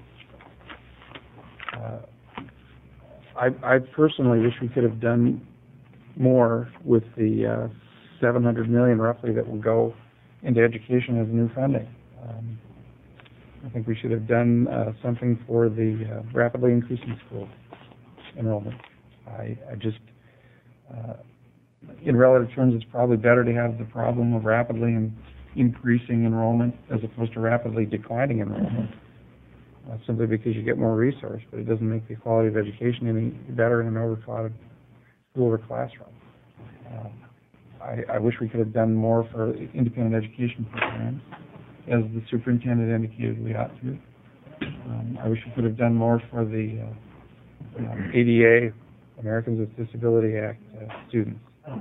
I personally wish we could have done more with the $700 million roughly that will go into education as new funding. I think we should have done something for the rapidly increasing school enrollment. I just, in relative terms, it's probably better to have the problem of rapidly increasing enrollment as opposed to rapidly declining enrollment, simply because you get more resource, but it doesn't make the quality of education any better in an overcrowded school or classroom. I wish we could have done more for independent education programs, as the superintendent indicated we ought to. I wish we could have done more for the ADA, Americans with Disability Act students.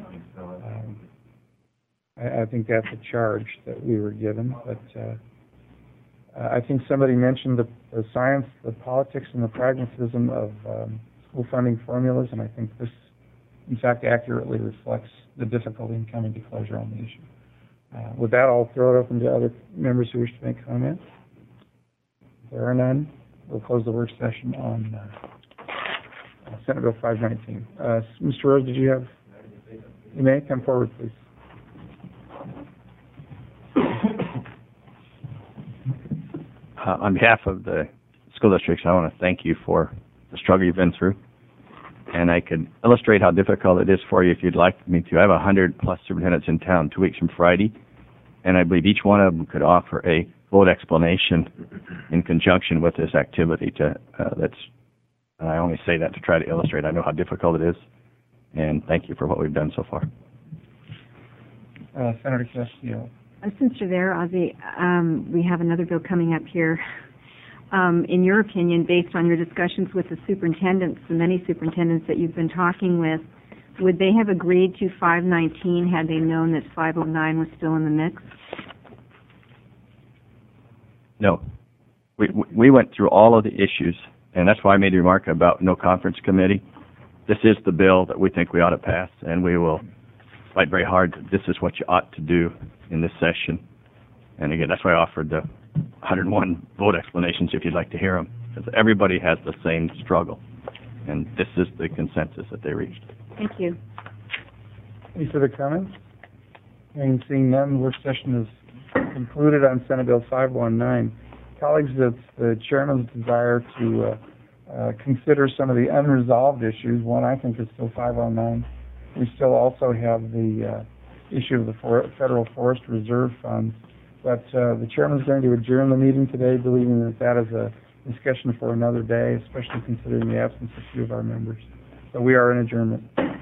I think that's a charge that we were given, but I think somebody mentioned the science, the politics, and the pragmatism of school funding formulas, and I think this, in fact, accurately reflects the difficulty in coming to closure on the issue. With that, I'll throw it open to other members who wish to make comments. If there are none, we'll close the work session on Senate Bill 519. Mr. Rose, did you have? You may come forward, please. On behalf of the school districts, I want to thank you for the struggle you've been through. And I could illustrate how difficult it is for you if you'd like me to. I have 100-plus superintendents in town 2 weeks from Friday, and I believe each one of them could offer a full explanation in conjunction with this activity. And I only say that to try to illustrate. I know how difficult it is, and thank you for what we've done so far. Senator Castillo. Since you're there, Ozzie, we have another bill coming up here. In your opinion, based on your discussions with the superintendents, the many superintendents that you've been talking with, would they have agreed to 519 had they known that 509 was still in the mix? No. We went through all of the issues, and that's why I made the remark about no conference committee. This is the bill that we think we ought to pass, and we will fight very hard. This is what you ought to do in this session. And again, that's why I offered the 101 vote explanations if you'd like to hear them, because everybody has the same struggle, and this is the consensus that they reached. Thank you. Any further comments? Hearing and seeing none, work session is concluded on Senate Bill 519. Colleagues, it's the chairman's desire to consider some of the unresolved issues. One, I think, is still 509. We still also have the issue of the Federal Forest Reserve Funds. But the chairman is going to adjourn the meeting today, believing that that is a discussion for another day, especially considering the absence of a few of our members. So we are in adjournment.